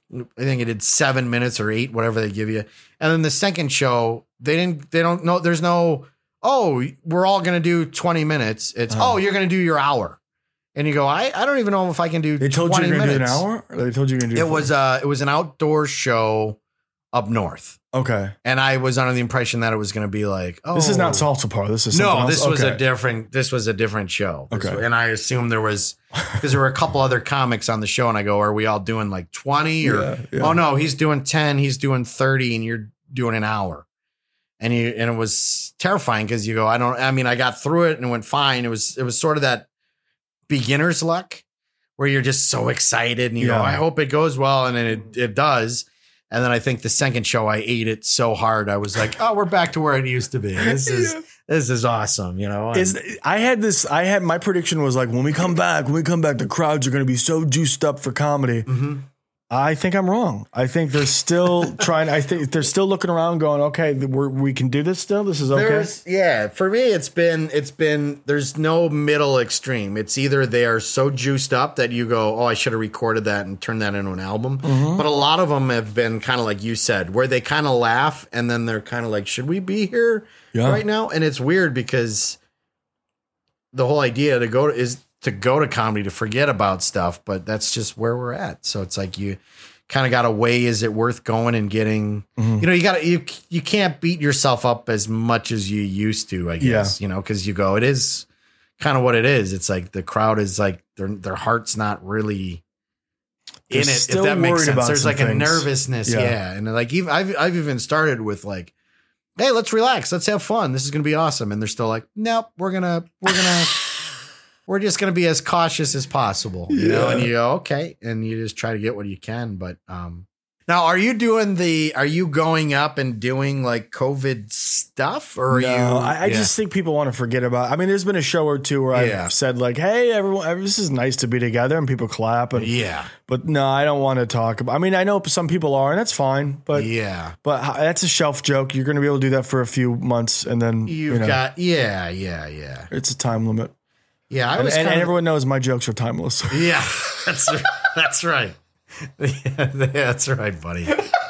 I think I did seven minutes or eight, whatever they give you. And then the second show, they didn't, they don't know, there's no, oh, we're all going to do twenty minutes. It's, Uh-huh. oh, you're going to do your hour. And you go, I, I don't even know if I can do They told you twenty you're going to do an minutes. hour? Or they told you you're going to do It was, uh, it was an outdoor show up north. okay. And I was under the impression that it was going to be like, oh, This is not salsa par. This is something no, else? this was a Okay. different. This was a different show. This Okay. was- and I assumed there was because there were a couple other comics on the show, and I go, "Are we all doing like twenty or? Yeah, yeah. Oh no, he's doing ten. He's doing thirty, and you're doing an hour." And you and it was terrifying because you go, "I don't. I mean, I got through it and it went fine. It was it was sort of that beginner's luck where you're just so excited and you Yeah. go, I hope it goes well, and then it it does." And then I think the second show I ate it so hard I was like, "Oh, we're back to where it used to be. This is Yeah. this is awesome." You know, Is I had this. I had my prediction was like when we come back, when we come back, the crowds are going to be so juiced up for comedy. Mhm. I think I'm wrong. I think they're still trying. I think they're still looking around, going, "Okay, we're, we can do this still. This is okay." There's, yeah, for me, it's been, it's been, there's no middle extreme. It's either they are so juiced up that you go, oh, I should have recorded that and turned that into an album. Mm-hmm. But a lot of them have been kind of like you said, where they kind of laugh and then they're kind of like, should we be here Yeah. right now? And it's weird because the whole idea to go to is to go to comedy to forget about stuff, but that's just where we're at. So it's like you kind of got to weigh, is it worth going and getting, Mm-hmm. you know, you got to, you, you can't beat yourself up as much as you used to, I guess, you know, cause you go, it is kind of what it is. It's like the crowd is like their, their heart's not really They're in it. If still that makes worried sense. about There's some like a things. nervousness. Yeah. Yeah. And like, even I've, I've even started with like, hey, let's relax. Let's have fun. This is going to be awesome. And they're still like, nope, we're going to, we're going to, we're just going to be as cautious as possible, you know? Yeah. And you go, okay. And you just try to get what you can. But, um, Now, are you doing the, are you going up and doing like COVID stuff or are No, you? I, I yeah. just think people want to forget about. I mean, there's been a show or two where Yeah. I've said like, "Hey, everyone, this is nice to be together," and people clap. And Yeah. but no, I don't want to talk about. I mean, I know some people are, and that's fine. But Yeah. but h- that's a shelf joke. You're going to be able to do that for a few months, and then You've you know, got, yeah, yeah, yeah. it's a time limit. Yeah. I And, was and, kind and of- everyone knows my jokes are timeless. Yeah, that's that's right. Yeah, that's right, buddy.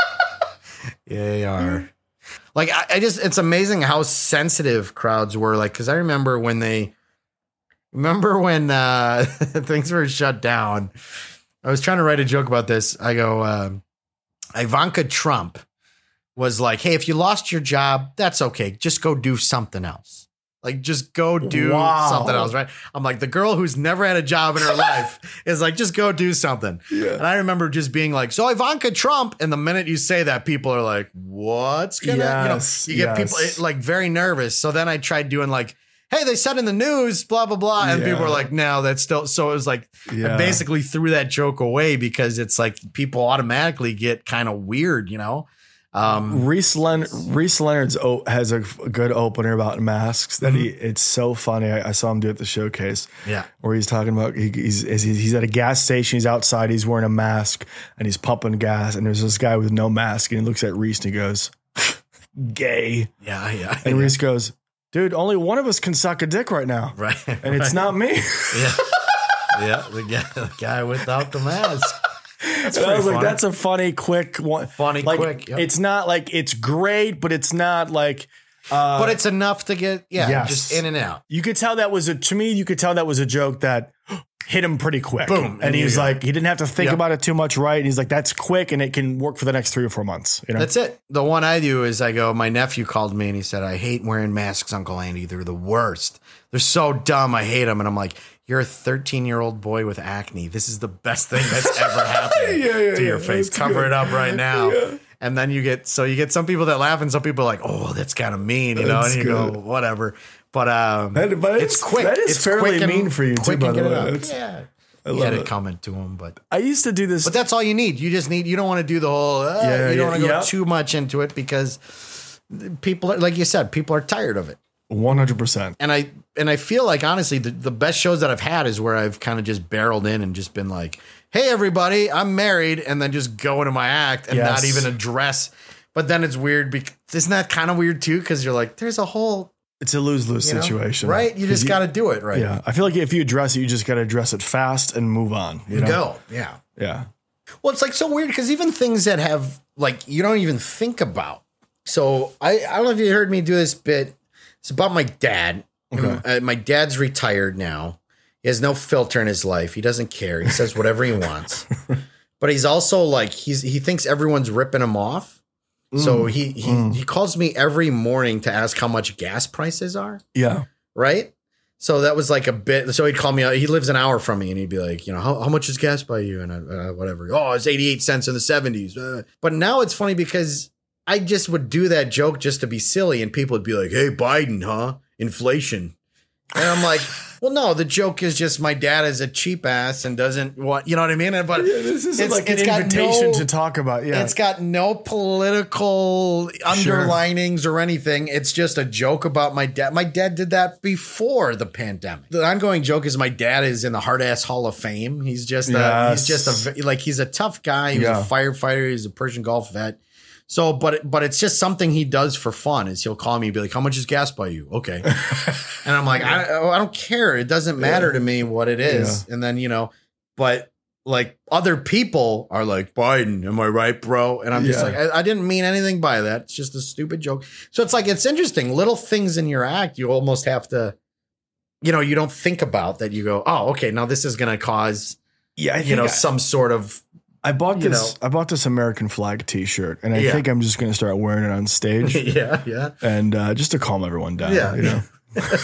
Yeah, they are. Like I, I just, it's amazing how sensitive crowds were. Like, because I remember when they, remember when uh, things were shut down. I was trying to write a joke about this. I go, uh, Ivanka Trump was like, "Hey, if you lost your job, that's okay. Just go do something else." Like, just go do Wow. something else, right? I'm like, the girl who's never had a job in her life is like, just go do something. Yeah. And I remember just being like, so Ivanka Trump. And the minute you say that, people are like, what's gonna, Yes, you know, you get yes. people eh, like very nervous. So then I tried doing like, hey, they said in the news, blah, blah, blah. And Yeah. people were like, no, that's still, so it was like, Yeah. I basically threw that joke away because it's like people automatically get kind of weird, you know? Um, Reese, Len- Reese Leonard's o- has a, f- a good opener about masks that he. It's so funny. I, I saw him do it at the showcase. Yeah. where he's talking about he, he's he's he's at a gas station. He's outside. He's wearing a mask and he's pumping gas. And there's this guy with no mask, and he looks at Reese and he goes, "Gay." yeah, yeah. And yeah. Reese goes, "Dude, only one of us can suck a dick right now, Right. and it's not me." Yeah. Yeah. The guy, the guy without the mask. That's And I pretty was like, funny. "That's a funny, quick one. Funny, like, quick, yep. It's not like it's great, but it's not like." Uh, But it's enough to get, yeah, Yes. just in and out. You could tell that was a to me. You could tell that was a joke that hit him pretty quick. Boom. and, And he you was go. like, he didn't have to think Yep. about it too much, right? And he's like, that's quick, and it can work for the next three or four months. You know, That's it. The one I do is I go, my nephew called me and he said, I hate wearing masks, Uncle Andy. They're the worst. They're so dumb. I hate them. And I'm like, you're a thirteen year old boy with acne. This is the best thing that's ever happened Yeah, yeah, to your yeah. face. That's Cover good. it up right now. Yeah. And then you get, so you get some people that laugh and some people are like, oh, that's kind of mean, you know, That's and you good. go, whatever. But, um, That- but it's it's- quick. that is it's fairly quick and- mean for you too, quick by and the get it way. out. It's- Yeah. I He love had it it. coming to him, but I used to do this. but that's all you need. You just need, you don't want to do the whole, uh, Yeah, you don't yeah, want to go yeah. too much into it because people are, like you said, people are tired of it. one hundred percent. And I, and I feel like honestly, the, the best shows that I've had is where I've kind of just barreled in and just been like, hey, everybody, I'm married. And then just go into my act and not Yes. even address. But then it's weird because isn't that kind of weird too? Cause you're like, there's a whole It's a lose lose you know, situation, right? You 'Cause just got to do it. Right. Yeah, I feel like if you address it, you just got to address it fast and move on. You know? Go. Yeah. Yeah. Well, it's like so weird because even things that have like you don't even think about. So I, I don't know if you heard me do this bit. It's about my dad. Okay. Uh, my dad's retired now. He has no filter in his life. He doesn't care. He says whatever he wants. But he's also like he's he thinks everyone's ripping him off. So he he Mm. he calls me every morning to ask how much gas prices are. Yeah. Right. So that was like a bit. So he'd call me. He lives an hour from me, and he'd be like, you know, how, how much is gas by you? And I, uh, whatever. Oh, it's eighty-eight cents in the seventies. Uh, but now it's funny because I just would do that joke just to be silly, and people would be like, "Hey, Biden, huh? Inflation." And I'm like, well, no, the joke is just my dad is a cheap ass and doesn't want, you know what I mean? But Yeah, this is it's- like an it's got invitation no- to talk about. Yeah. it's got no political Sure. underlinings or anything. It's just a joke about my dad. My dad did that before the pandemic. The ongoing joke is my dad is in the Hard Ass Hall of Fame. He's just a, Yes. he's just a like he's a tough guy. He was Yeah. a firefighter. He's a Persian Gulf vet. So, but but it's just something he does for fun. Is he'll call me and be like, "How much is gas by you?" Okay, and I'm like, I, I don't care. It doesn't matter to me what it is. And then you know, but like other people are like, Biden, am I right, bro? And I'm just Yeah. like, I, I didn't mean anything by that. It's just a stupid joke. So it's like it's interesting. Little things in your act, you almost have to, you know, you don't think about that. You go, oh, okay, now this is going to cause, yeah. I you think know, I, some sort of. I bought you this. know. I bought this American flag T-shirt, and I Yeah. think I'm just going to start wearing it on stage, yeah, yeah. and uh, just to calm everyone down. Yeah. You know.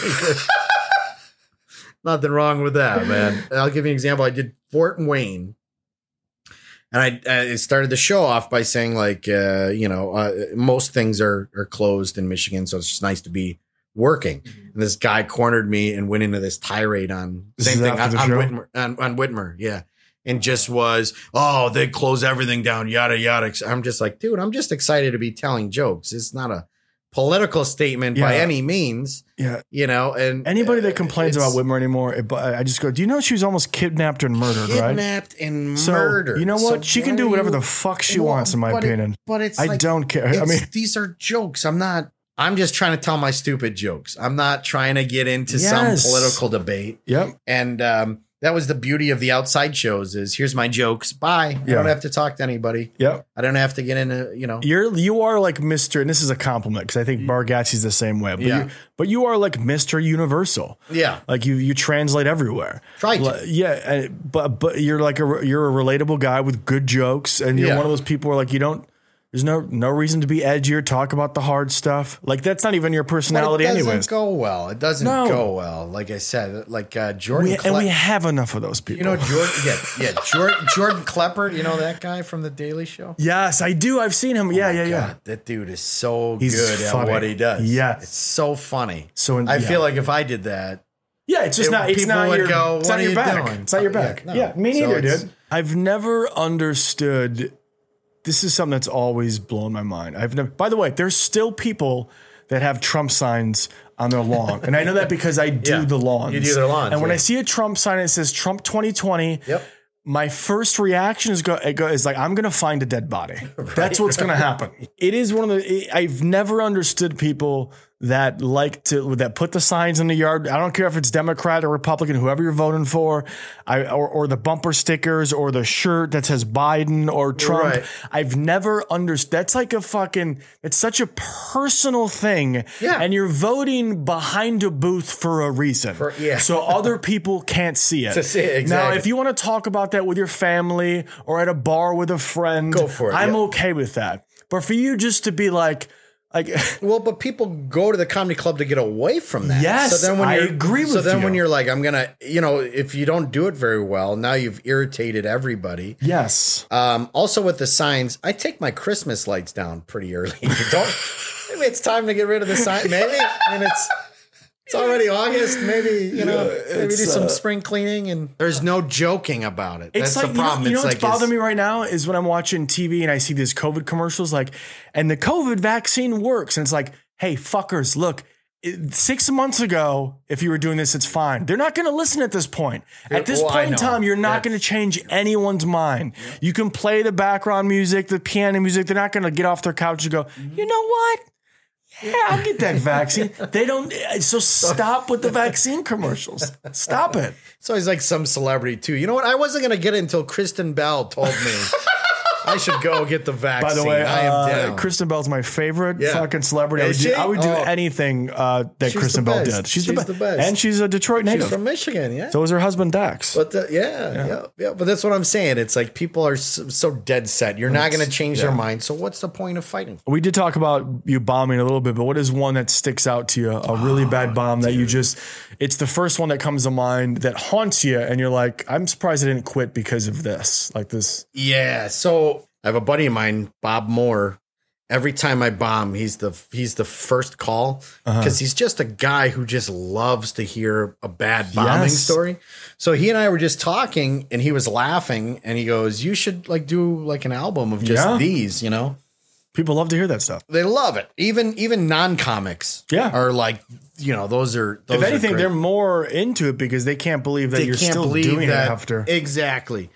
Nothing wrong with that, man. I'll give you an example. I did Fort Wayne, and I, I started the show off by saying, like, uh, you know, uh, most things are are closed in Michigan, so it's just nice to be working. And this guy cornered me and went into this tirade on This same is thing on, after the on show? Whitmer, on, on Whitmer, yeah. and just was, oh, they close everything down, yada, yada. I'm just like, dude, I'm just excited to be telling jokes. It's not a political statement by Yeah. any means, Yeah. you know, and Anybody that complains it's about Whitmer anymore, it- but I just go, do you know she was almost kidnapped and murdered, right? kidnapped and So, murdered. you know what? So She can why do are whatever you- the fuck she Well, wants, in my but it- opinion. but it's I like, don't care. I it's- mean, these are jokes. I'm not, I'm just trying to tell my stupid jokes. I'm not trying to get into Yes. some political debate. yep. And um, that was the beauty of the outside shows is here's my jokes. Bye. I Yeah. don't have to talk to anybody. Yep. I don't have to get into, you know. You're you are like Mister and this is a compliment because I think Bargatze's the same way. But Yeah. you, but you are like Mister Universal. Yeah. Like you you translate everywhere. Try to. Like, yeah, and, but but you're like a you're a relatable guy with good jokes, and you're Yeah. one of those people where like you don't. There's no no reason to be edgy or talk about the hard stuff. Like that's not even your But personality, it doesn't anyways. go well. It doesn't No. go well. Like I said, like uh, Jordan. We, Cle- and we have enough of those people. you know Jordan. Yeah, yeah. Jordan, Jordan Klepper. You know that guy from the Daily Show. yes, I do. I've seen him. Yeah, yeah, yeah. God, that dude is so He's good funny. at what he does. Yes. it's so funny. So I yeah. feel like if I did that, Yeah, it's just It- not. It's people not would your. go, it's "What not are your you back. doing?" It's not your Uh, yeah, back. no. Yeah, me So neither, it's- dude. I've never understood. This is something that's always blown my mind. I've never. By the way, there's still people that have Trump signs on their lawn, and I know that because I do Yeah, the lawns. you do their lawns, and when yeah. I see a Trump sign that says Trump twenty twenty. Yep. My first reaction is go, it go is like I'm gonna find a dead body. That's what's gonna happen. It is one of the. I've never understood people that like to that put the signs in the yard. I don't care if it's Democrat or Republican, whoever you're voting for, I or, or the bumper stickers or the shirt that says Biden or Trump. Right. I've never understood. That's like a fucking. It's such a personal thing. Yeah. And you're voting behind a booth for a reason. For- yeah. So other people can't see it. To see it, Now, exactly. if you want to talk about that with your family or at a bar with a friend, Go for it, I'm yeah. okay with that. But for you just to be like, like, Well, but people go to the comedy club to get away from that. Yes, so then when I you're, agree So with then you. when you're like, I'm gonna, you know, if you don't do it very well, now you've irritated everybody. yes, Um, also with the signs, I take my Christmas lights down pretty early. don't maybe it's time to get rid of the sign. Maybe I mean it's it's already August. Maybe you know maybe do it's, some uh, spring cleaning. And there's no joking about it. it's That's like the problem. You know, you know it's what's like bothering it's- me right now is when I'm watching T V and I see these COVID commercials, like, and the COVID vaccine works, and it's like, hey, fuckers, look. it- Six months ago, if you were doing this, it's fine. They're not going to listen at this point. At this well, I point in know. time, you're not That's- going to change anyone's mind. You can play the background music, the piano music. They're not going to get off their couch and go, you know what? Yeah, I'll get that vaccine. They don't. So stop with the vaccine commercials. Stop it. It's always like some celebrity too. You know what? I wasn't gonna get it until Kristen Bell told me I should go get the vaccine. By the way, I am uh, down. Kristen Bell's my favorite Yeah. fucking celebrity. I would Is do, she? I would do Oh. anything, anything uh, that She's Kristen the Bell best. did. She's, She's the, the best. best. And she's a Detroit native. She's from Michigan, yeah. So is her husband Dax. But the, yeah, yeah, yeah, But that's what I'm saying. It's like people are so, so dead set. You're not going to change their mind. So what's the point of fighting? We did talk about you bombing a little bit, but what is one that sticks out to you? A really Oh, bad bomb that you just, it's the first one that comes to mind that haunts you. And you're like, I'm surprised I didn't quit because of this. Like this. Yeah. So I have a buddy of mine, Bob Moore. Every time I bomb, he's the he's the first call because he's just a guy who just loves to hear a bad bombing Yes. story. So he and I were just talking, and he was laughing, and he goes, "You should like do like an album of just Yeah. these, you know." People love to hear that stuff. They love it. Even even non comics, Yeah. are like, you know, those are. Those If are anything, great. they're more into it because they can't believe that They you're can't still believe doing that it after. exactly.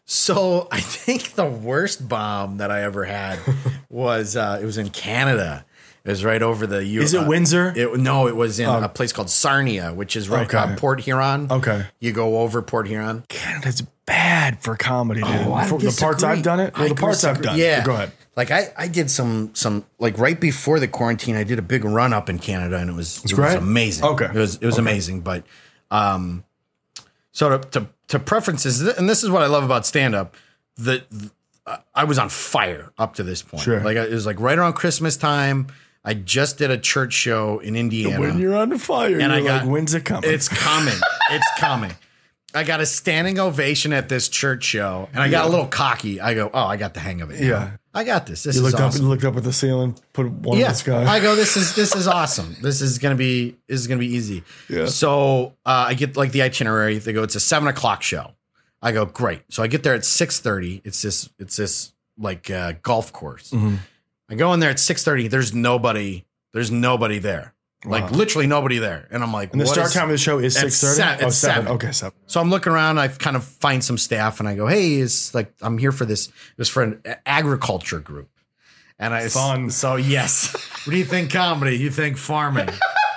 So I think the worst bomb that I ever had was uh, it was in Canada. It was right over the. U- Is it uh, Windsor? It, no, it was in a place called Sarnia, which is right Okay. uh, Port Huron. Okay. You go over Port Huron. Canada's bad for comedy, dude. Oh, I For the parts disagree. I've done it, well, I the parts I've disagree. done. Yeah, Go ahead. Like I, I did some, some like right before the quarantine, I did a big run up in Canada, and it was, it was great? amazing. Okay. it was, it was amazing. But, um, so to, to to preferences, and this is what I love about stand up. The, the I was on fire up to this point. Sure. Like it was like right around Christmas time. I just did a church show in Indiana. When you're on fire, And you're I got- like, when's it coming? It's coming. It's coming. I got a standing ovation at this church show, and I got a little cocky. I go, "Oh, I got the hang of it. now. Yeah. I got this. This you is looked up, awesome." you looked up at the ceiling, put one in Yeah, the sky. I go, "This is this is awesome. This is gonna be this is gonna be easy." Yeah. So uh, I get like the itinerary. They go, "It's a seven o'clock show." I go, great. So I get there at six thirty. It's this, it's this like uh, golf course. Mhm. I go in there at six thirty. There's nobody. There's nobody there. Like Wow. literally nobody there. And I'm like, And the what start is- time of the show is At six thirty. se- at Oh, seven. seven. Okay, seven. So I'm looking around. I kind of find some staff, and I go, "Hey, it's like I'm here for this. It was for an agriculture group." And I Fun. So yes, what do you think? Comedy? You think farming?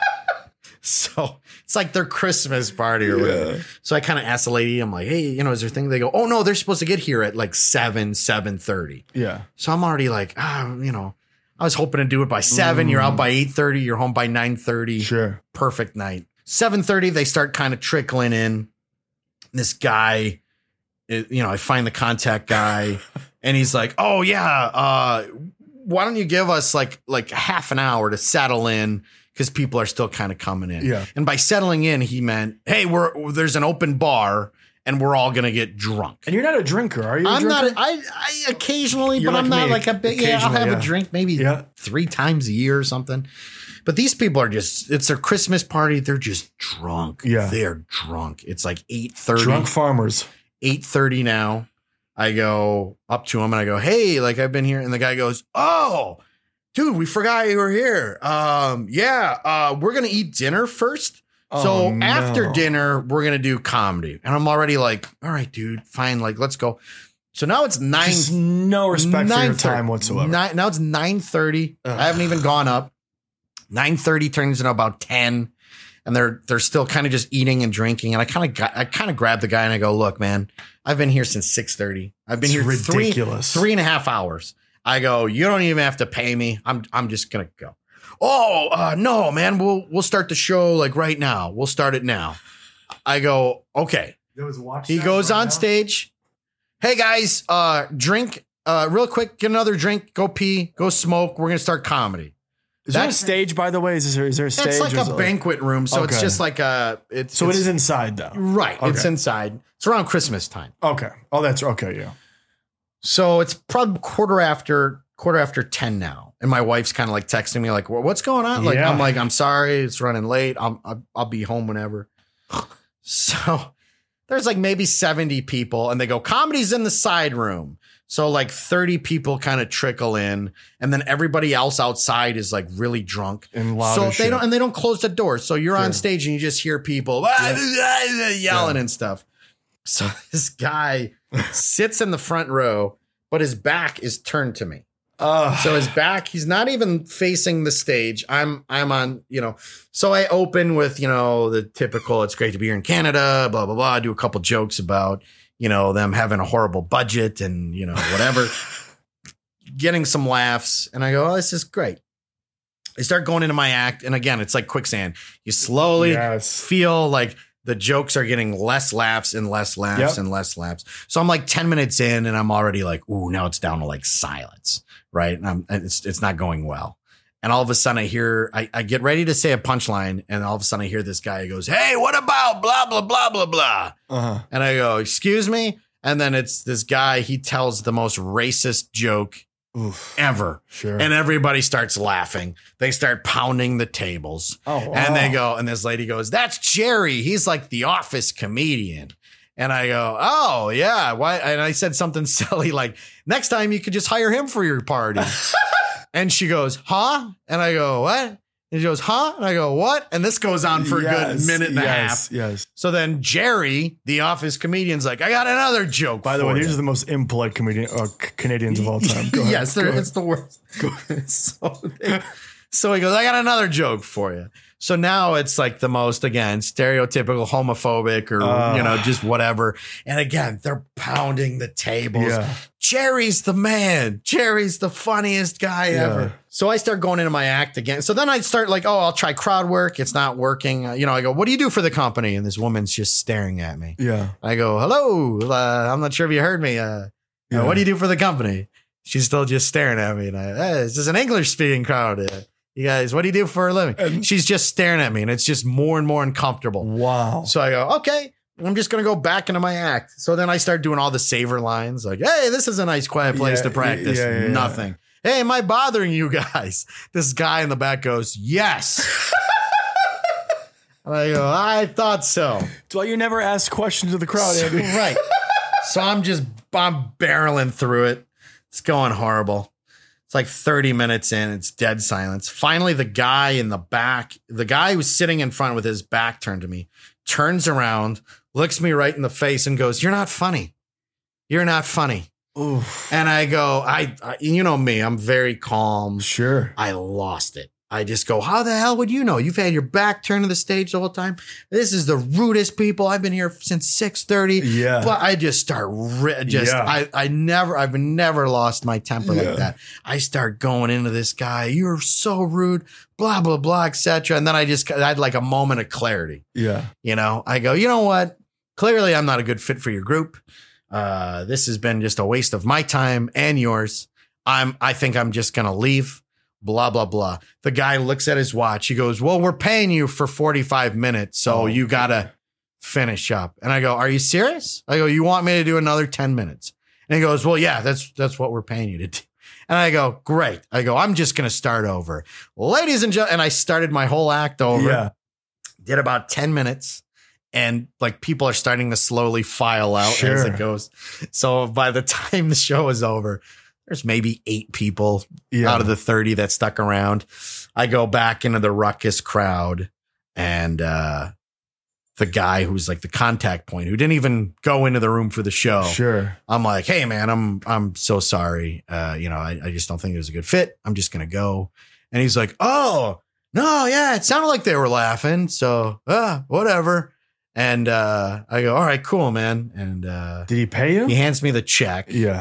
So it's like their Christmas party or whatever. So I kind of asked the lady. I'm like, "Hey, you know, is there a thing?" They go, "Oh no, they're supposed to get here at like seven, seven thirty." Yeah. So I'm already like, ah, you know, I was hoping to do it by seven. You're out by eight thirty. You're home by nine thirty. Sure. Perfect night. seven thirty, they start kind of trickling in. This guy, it- you know, I find the contact guy, and he's like, "Oh yeah, uh, why don't you give us like like half an hour to settle in because people are still kind of coming in." Yeah. And by settling in, he meant, "Hey, we're there's an open bar, and we're all gonna get drunk." And you're not a drinker, are you? A I'm drinker? not. I, I occasionally, You're but I'm like not me. like a big. Yeah, I'll Occasionally, have yeah. a drink maybe Yeah. three times a year or something. But these people are just. It's their Christmas party. They're just drunk. Yeah. they're drunk. It's like eight thirty. Drunk farmers. Eight thirty now. I go up to him and I go, "Hey, like I've been here," and the guy goes, "Oh, dude, we forgot you were here. Um, yeah, uh, we're gonna eat dinner first." So Oh, after no. dinner, we're gonna do comedy, and I'm already like, "All right, dude, fine. Like, let's go." So now it's nine. Just no respect for your nine thirty. time whatsoever. Nine, now it's nine thirty. Ugh. I haven't even gone up. Nine thirty turns into about ten, and they're they're still kind of just eating and drinking. And I kind of got I kind of grab the guy and I go, "Look, man, I've been here since six thirty. I've been It's here three ridiculous. three and a half hours." I go, "You don't even have to pay me. I'm I'm just gonna go." "Oh, uh, no, man. We'll we'll start the show like right now. We'll start it now." I go, "Okay." He goes on stage. "Hey guys, uh, drink, uh, real quick. Get another drink. Go pee. Go smoke. We're gonna start comedy." Is there a That's- stage, by the way? Is there, is there a stage? It's like or is a it banquet room, so it's Okay. just like a. It's So it's, it is inside, though. right. It's Okay. inside. It's around Christmas time, Okay. Oh, that's okay. Yeah. so it's probably quarter after quarter after ten now, and my wife's kind of like texting me like, "Well, what's going on?" Like Yeah. I'm like, "I'm sorry, it's running late. I'm I'll, I'll be home whenever." So there's like maybe seventy people, and they go, "Comedy's in the side room." So like thirty people kind of trickle in, and then everybody else outside is like really drunk. And loud So as they shit. don't, and they don't close the door. So you're on Sure. stage and you just hear people yelling and stuff. So this guy sits in the front row, but his back is turned to me. Uh, So his back, he's not even facing the stage. I'm, I'm on, you know, so I open with, you know, the typical, "It's great to be here in Canada, blah, blah, blah." I do a couple jokes about, you know, them having a horrible budget and, you know, whatever, getting some laughs. And I go, "Oh, this is great." I start going into my act. And again, it's like quicksand. You slowly Yes. feel like the jokes are getting less laughs and less laughs Yep. and less laughs. So I'm like ten minutes in and I'm already like, ooh, now it's down to like silence. Right. And, I'm, and it's, it's not going well. And all of a sudden I hear, I, I get ready to say a punchline. And all of a sudden I hear this guy who goes, "Hey, what about blah, blah, blah, blah, blah." uh-huh. And I go, "Excuse me." And then it's this guy, he tells the most racist joke Oof. ever. Sure. And everybody starts laughing. They start pounding the tables. Oh, And they wow. go, and this lady goes, "That's Jerry. He's like the office comedian." And I go, "Oh, yeah. Why?" And I said something silly like, "Next time you could just hire him for your party." And she goes, "Huh?" And I go, "What?" And she goes, "Huh?" And I go, "What?" And this goes on for a good Yes, minute and a yes, half. Yes. So then Jerry, the office comedian's like, "I got another joke." By the for way, you." these are the most impolite comedian uh, c- Canadians of all time. Go ahead. Yes, Go they're- ahead. it's the worst. so, they- so he goes, "I got another joke for you." So now it's like the most, again, stereotypical homophobic or, Uh. you know, just whatever. And again, they're pounding the tables. Yeah. Jerry's the man. Jerry's the funniest guy Yeah. ever. So I start going into my act again. So then I start like, oh, I'll try crowd work. It's not working. Uh, You know, I go, "What do you do for the company?" And this woman's just staring at me. Yeah. I go, "Hello. Uh, I'm not sure if you heard me. Uh, Yeah. uh, what do you do for the company?" She's still just staring at me. And I, hey, this is an English speaking crowd. Uh, you guys, what do you do for a living? And- She's just staring at me and it's just more and more uncomfortable. Wow. So I go, "Okay, I'm just going to go back into my act." So then I start doing all the savor lines like, "Hey, this is a nice quiet place Yeah, to practice." yeah, yeah, yeah. Nothing. "Hey, am I bothering you guys?" This guy in the back goes, "Yes." And I go, "I thought so." That's why you never ask questions of the crowd, Andy. Right. So I'm just, I'm barreling through it. It's going horrible. It's like thirty minutes in. It's dead silence. Finally, the guy in the back, the guy who's sitting in front with his back turned to me, turns around, looks me right in the face and goes, "You're not funny. You're not funny." Oof. And I go, I, I, you know me, I'm very calm. Sure. I lost it. I just go, how the hell would you know? You've had your back turned to the stage the whole time. This is the rudest people. I've been here since six thirty. Yeah. But I just start, ri- just, Yeah. I, I never, I've never lost my temper Yeah. like that. I start going into this guy. You're so rude, blah, blah, blah, et cetera. And then I just, I had like a moment of clarity. Yeah. You know, I go, you know what? Clearly I'm not a good fit for your group. Uh, this has been just a waste of my time and yours. I'm, I think I'm just going to leave. Blah, blah, blah. The guy looks at his watch. He goes, well, we're paying you for forty-five minutes. So Oh, you got to finish up. And I go, are you serious? I go, you want me to do another ten minutes? And he goes, well, yeah, that's, that's what we're paying you to do. And I go, great. I go, I'm just going to start over. Ladies and gentlemen. And I started my whole act over. Yeah. Did about ten minutes. And like people are starting to slowly file out Sure. as it goes. So by the time the show is over, there's maybe eight people Yeah. out of the thirty that stuck around. I go back into the ruckus crowd and uh, the guy who's like the contact point, who didn't even go into the room for the show. Sure. I'm like, hey man, I'm I'm so sorry. Uh, you know, I, I just don't think it was a good fit. I'm just gonna go. And he's like, oh no, yeah, it sounded like they were laughing. So uh, whatever. And uh, I go, all right, cool, man. And uh, Did he pay you? he hands me the check. Yeah.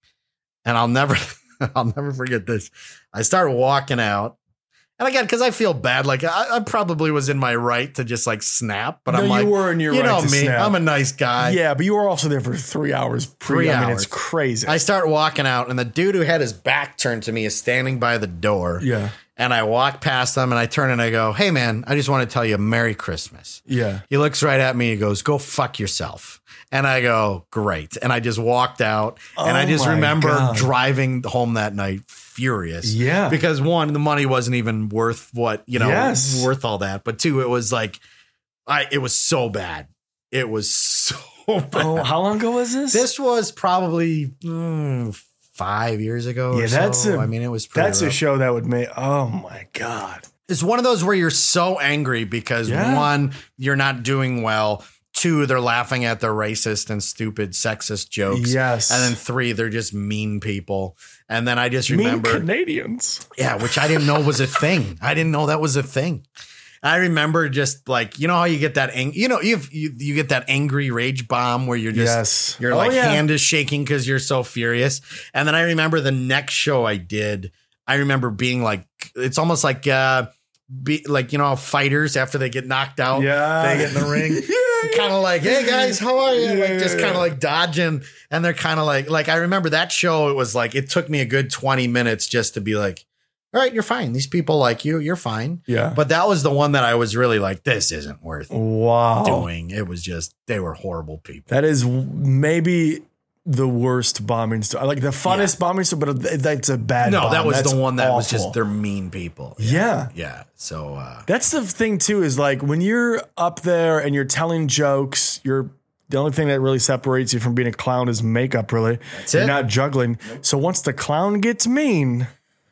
And I'll never, I'll never forget this. I start walking out, and again, because I feel bad, like I, I probably was in my right to just like snap, but No, I'm like, you were in your you right know to me, snap. I'm a nice guy. Yeah, but you were also there for three hours. Pre- Three I mean, hours. it's crazy. I start walking out, and the dude who had his back turned to me is standing by the door. yeah. And I walk past them, and I turn and I go, hey man, I just want to tell you Merry Christmas. Yeah. He looks right at me. He goes, go fuck yourself. And I go, great. And I just walked out. And Oh I just my remember God. driving home that night furious. Yeah. Because one, the money wasn't even worth what, you know, Yes. worth all that. But two, it was like, I, it was so bad. It was so bad. Oh, how long ago was this? This was probably mm, five years ago. Yeah, or that's so. a- I mean, it was pretty That's a rough. show that would make. Oh my God. It's one of those where you're so angry because Yeah. one, you're not doing well. Two, they're laughing at their racist and stupid sexist jokes. Yes. And then three, they're just mean people. And then I just Mean remember, Canadians. yeah, which I didn't know was a thing. I didn't know that was a thing. I remember just like, you know how you get that, ang- you know, you, you you get that angry rage bomb where you're just, Yes. your Oh, like yeah. hand is shaking because you're so furious. And then I remember the next show I did, I remember being like, it's almost like, uh, be like, you know, how fighters after they get knocked out, Yeah. they get in the ring. Yeah. Kind of like, hey guys, how are you? Yeah, Like just yeah, kind of yeah. like dodging. And they're kind of like, like I remember that show. It was like, it took me a good twenty minutes just to be like, all right, you're fine. These people like you, you're fine. Yeah. But that was the one that I was really like, this isn't worth Wow. doing. It was just, they were horrible people. That is w- maybe the worst bombing story. Like the funnest bombing story, but it- that's a bad No, bomb. that was That's the one that was awful. just, they're mean people. Yeah. Yeah. So, uh, That's the thing too, is like when you're up there and you're telling jokes, you're the only thing that really separates you from being a clown is makeup, really. That's you're it. not juggling. So once the clown gets mean,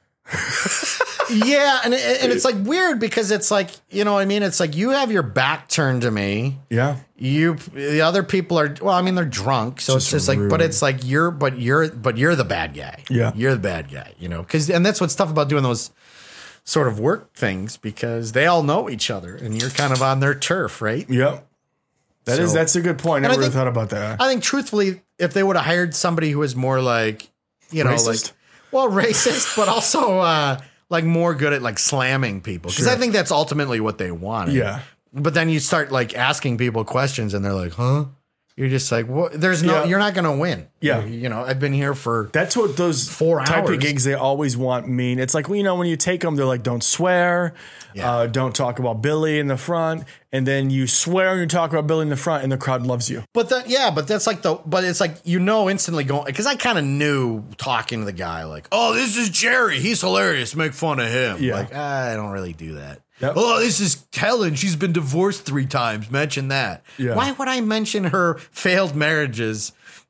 yeah. And, it, and it's like weird because it's like, you know what I mean? It's like you have your back turned to me. yeah. You, the other people are, well, I mean, they're drunk. So it's Just just like, but rude. it's like you're, but you're, but you're the bad guy. Yeah. You're the bad guy, you know? Cause, and that's what's tough about doing those sort of work things because they all know each other and you're kind of on their turf, right? Yep. That is So- that's a good point. I And I never really think- thought about that. I think truthfully, if they would have hired somebody who was more like, you know, Racist? like, well, racist, but also uh, like more good at like slamming people. Because I Sure. think that's ultimately what they wanted. Yeah. But then you start like asking people questions and they're like, huh? You're just like, what? There's no, Yeah. you're not going to win. Yeah. You know, I've been here for, That's what those Four type hours. of gigs they always want mean. It's like, well, you know, when you take them, they're like, don't swear, Yeah. uh, don't talk about Billy in the front, and then you swear and you talk about Billy in the front, and the crowd loves you. but that, yeah, but that's like the, but it's like, you know, instantly going, because I kind of knew talking to the guy, like, oh, this is Jerry. He's hilarious. Make fun of him. Yeah. Like, I don't really do that. Yep. Oh, this is Helen. She's been divorced three times. Mention that. Yeah. Why would I mention her failed marriages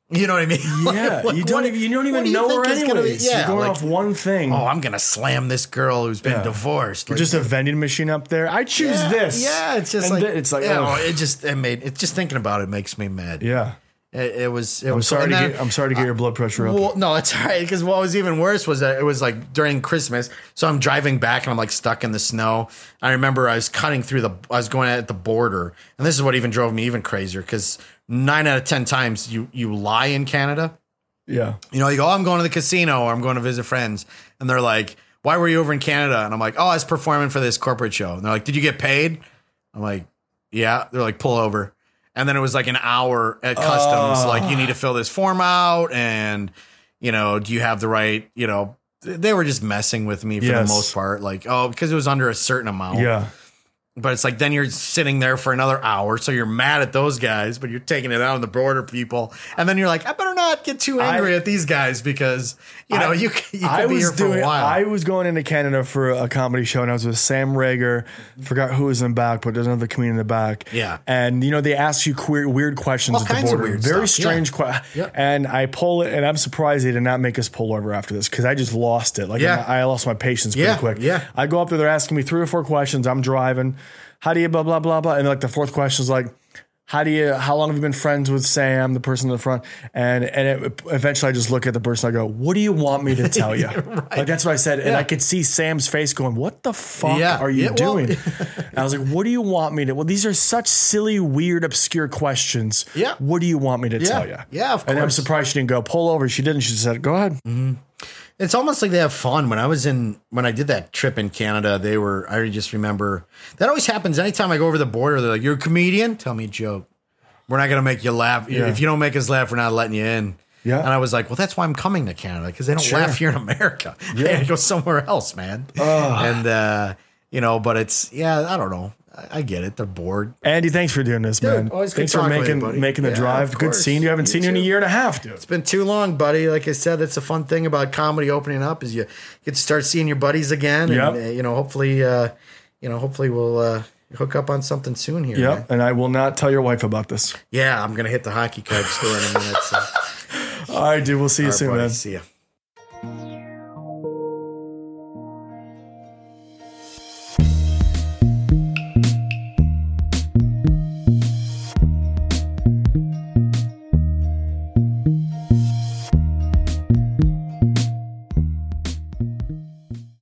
You know what I mean? Yeah, Like, you don't what- even you don't what even do you know think her is gonna be- anyways. Yeah, You're going like, off one thing. oh, I'm gonna slam this girl who's been Yeah. divorced. You're Like, just a vending machine up there. I choose yeah, this. Yeah, it's just And like th- it's like you know, ugh. it just it made it just thinking about it makes me mad. yeah. It, it was. It I'm was sorry and to then- get I'm sorry to get your blood pressure up. Well, no, it's all right. Because what was even worse was that it was like during Christmas. So I'm driving back and I'm like stuck in the snow. I remember I was cutting through the, I was going at the border. And this is what even drove me even crazier because nine out of ten times you, you lie in Canada. Yeah. You know, you go, oh, I'm going to the casino or I'm going to visit friends. And they're like, why were you over in Canada? And I'm like, oh, I was performing for this corporate show. And they're like, did you get paid? I'm like, yeah. They're like, pull over. And then it was like an hour at customs. Oh. Like, you need to fill this form out. And, you know, do you have the right, you know, they were just messing with me for Yes. the most part. Like, oh, because it was under a certain amount. Yeah. But it's like then you're sitting there for another hour. So you're mad at those guys, but you're taking it out on the border people. And then you're like, I better not get too angry I- at these guys because, you know, I- you, c- you could I be was here for doing. a while. I was going into Canada for a comedy show, and I was with Sam Rager. Forgot who was in the back, but there's another comedian in the back. Yeah. and you know they ask you queer, weird questions All at the kinds of border. weird Very stuff. strange Yeah. questions. Yeah. And I pull it, and I'm surprised they did not make us pull over after this because I just lost it. Like Yeah. I, I lost my patience pretty Yeah, quick. yeah. I go up there, they're asking me three or four questions. I'm driving. How do you blah blah blah blah? And like the fourth question is like, how do you? How long have you been friends with Sam, the person in the front? And and it, eventually, I just look at the person. I go, "What do you want me to tell you?" Like that's what I said, and Yeah. I could see Sam's face going, "What the fuck Yeah. are you Yeah, well- doing?" And I was like, "What do you want me to?" Well, these are such silly, weird, obscure questions. Yeah. What do you want me to Yeah. tell you? Yeah, of And I'm course. surprised she didn't go pull over. She didn't. She just said, "Go ahead." It's almost like they have fun. When I was in, when I did that trip in Canada, they were, I just remember, that always happens anytime I go over the border. They're like, you're a comedian? Tell me a joke. We're not going to make you laugh. Yeah. If you don't make us laugh, we're not letting you in. Yeah. And I was like, well, that's why I'm coming to Canada because they don't Sure. laugh here in America. Yeah. They gotta go somewhere else, man. And, uh, you know, but it's, yeah, I don't know. I, I get it. They're bored. Andy, thanks for doing this, man. always good Thanks for talking with you, making buddy. making the Yeah, drive. of Good course. seeing you. I haven't You seen you in a too. year and a half, dude. It's been too long, buddy. Like I said, that's a fun thing about comedy opening up is you get to start seeing your buddies again. And, Yep. uh, you know, hopefully, uh, you know, hopefully we'll uh, hook up on something soon here. man. Yep. And I will not tell your wife about this. Yeah, I'm going to hit the hockey card store in a minute. So. All right, dude. We'll see you All right, soon, buddy. man. See ya.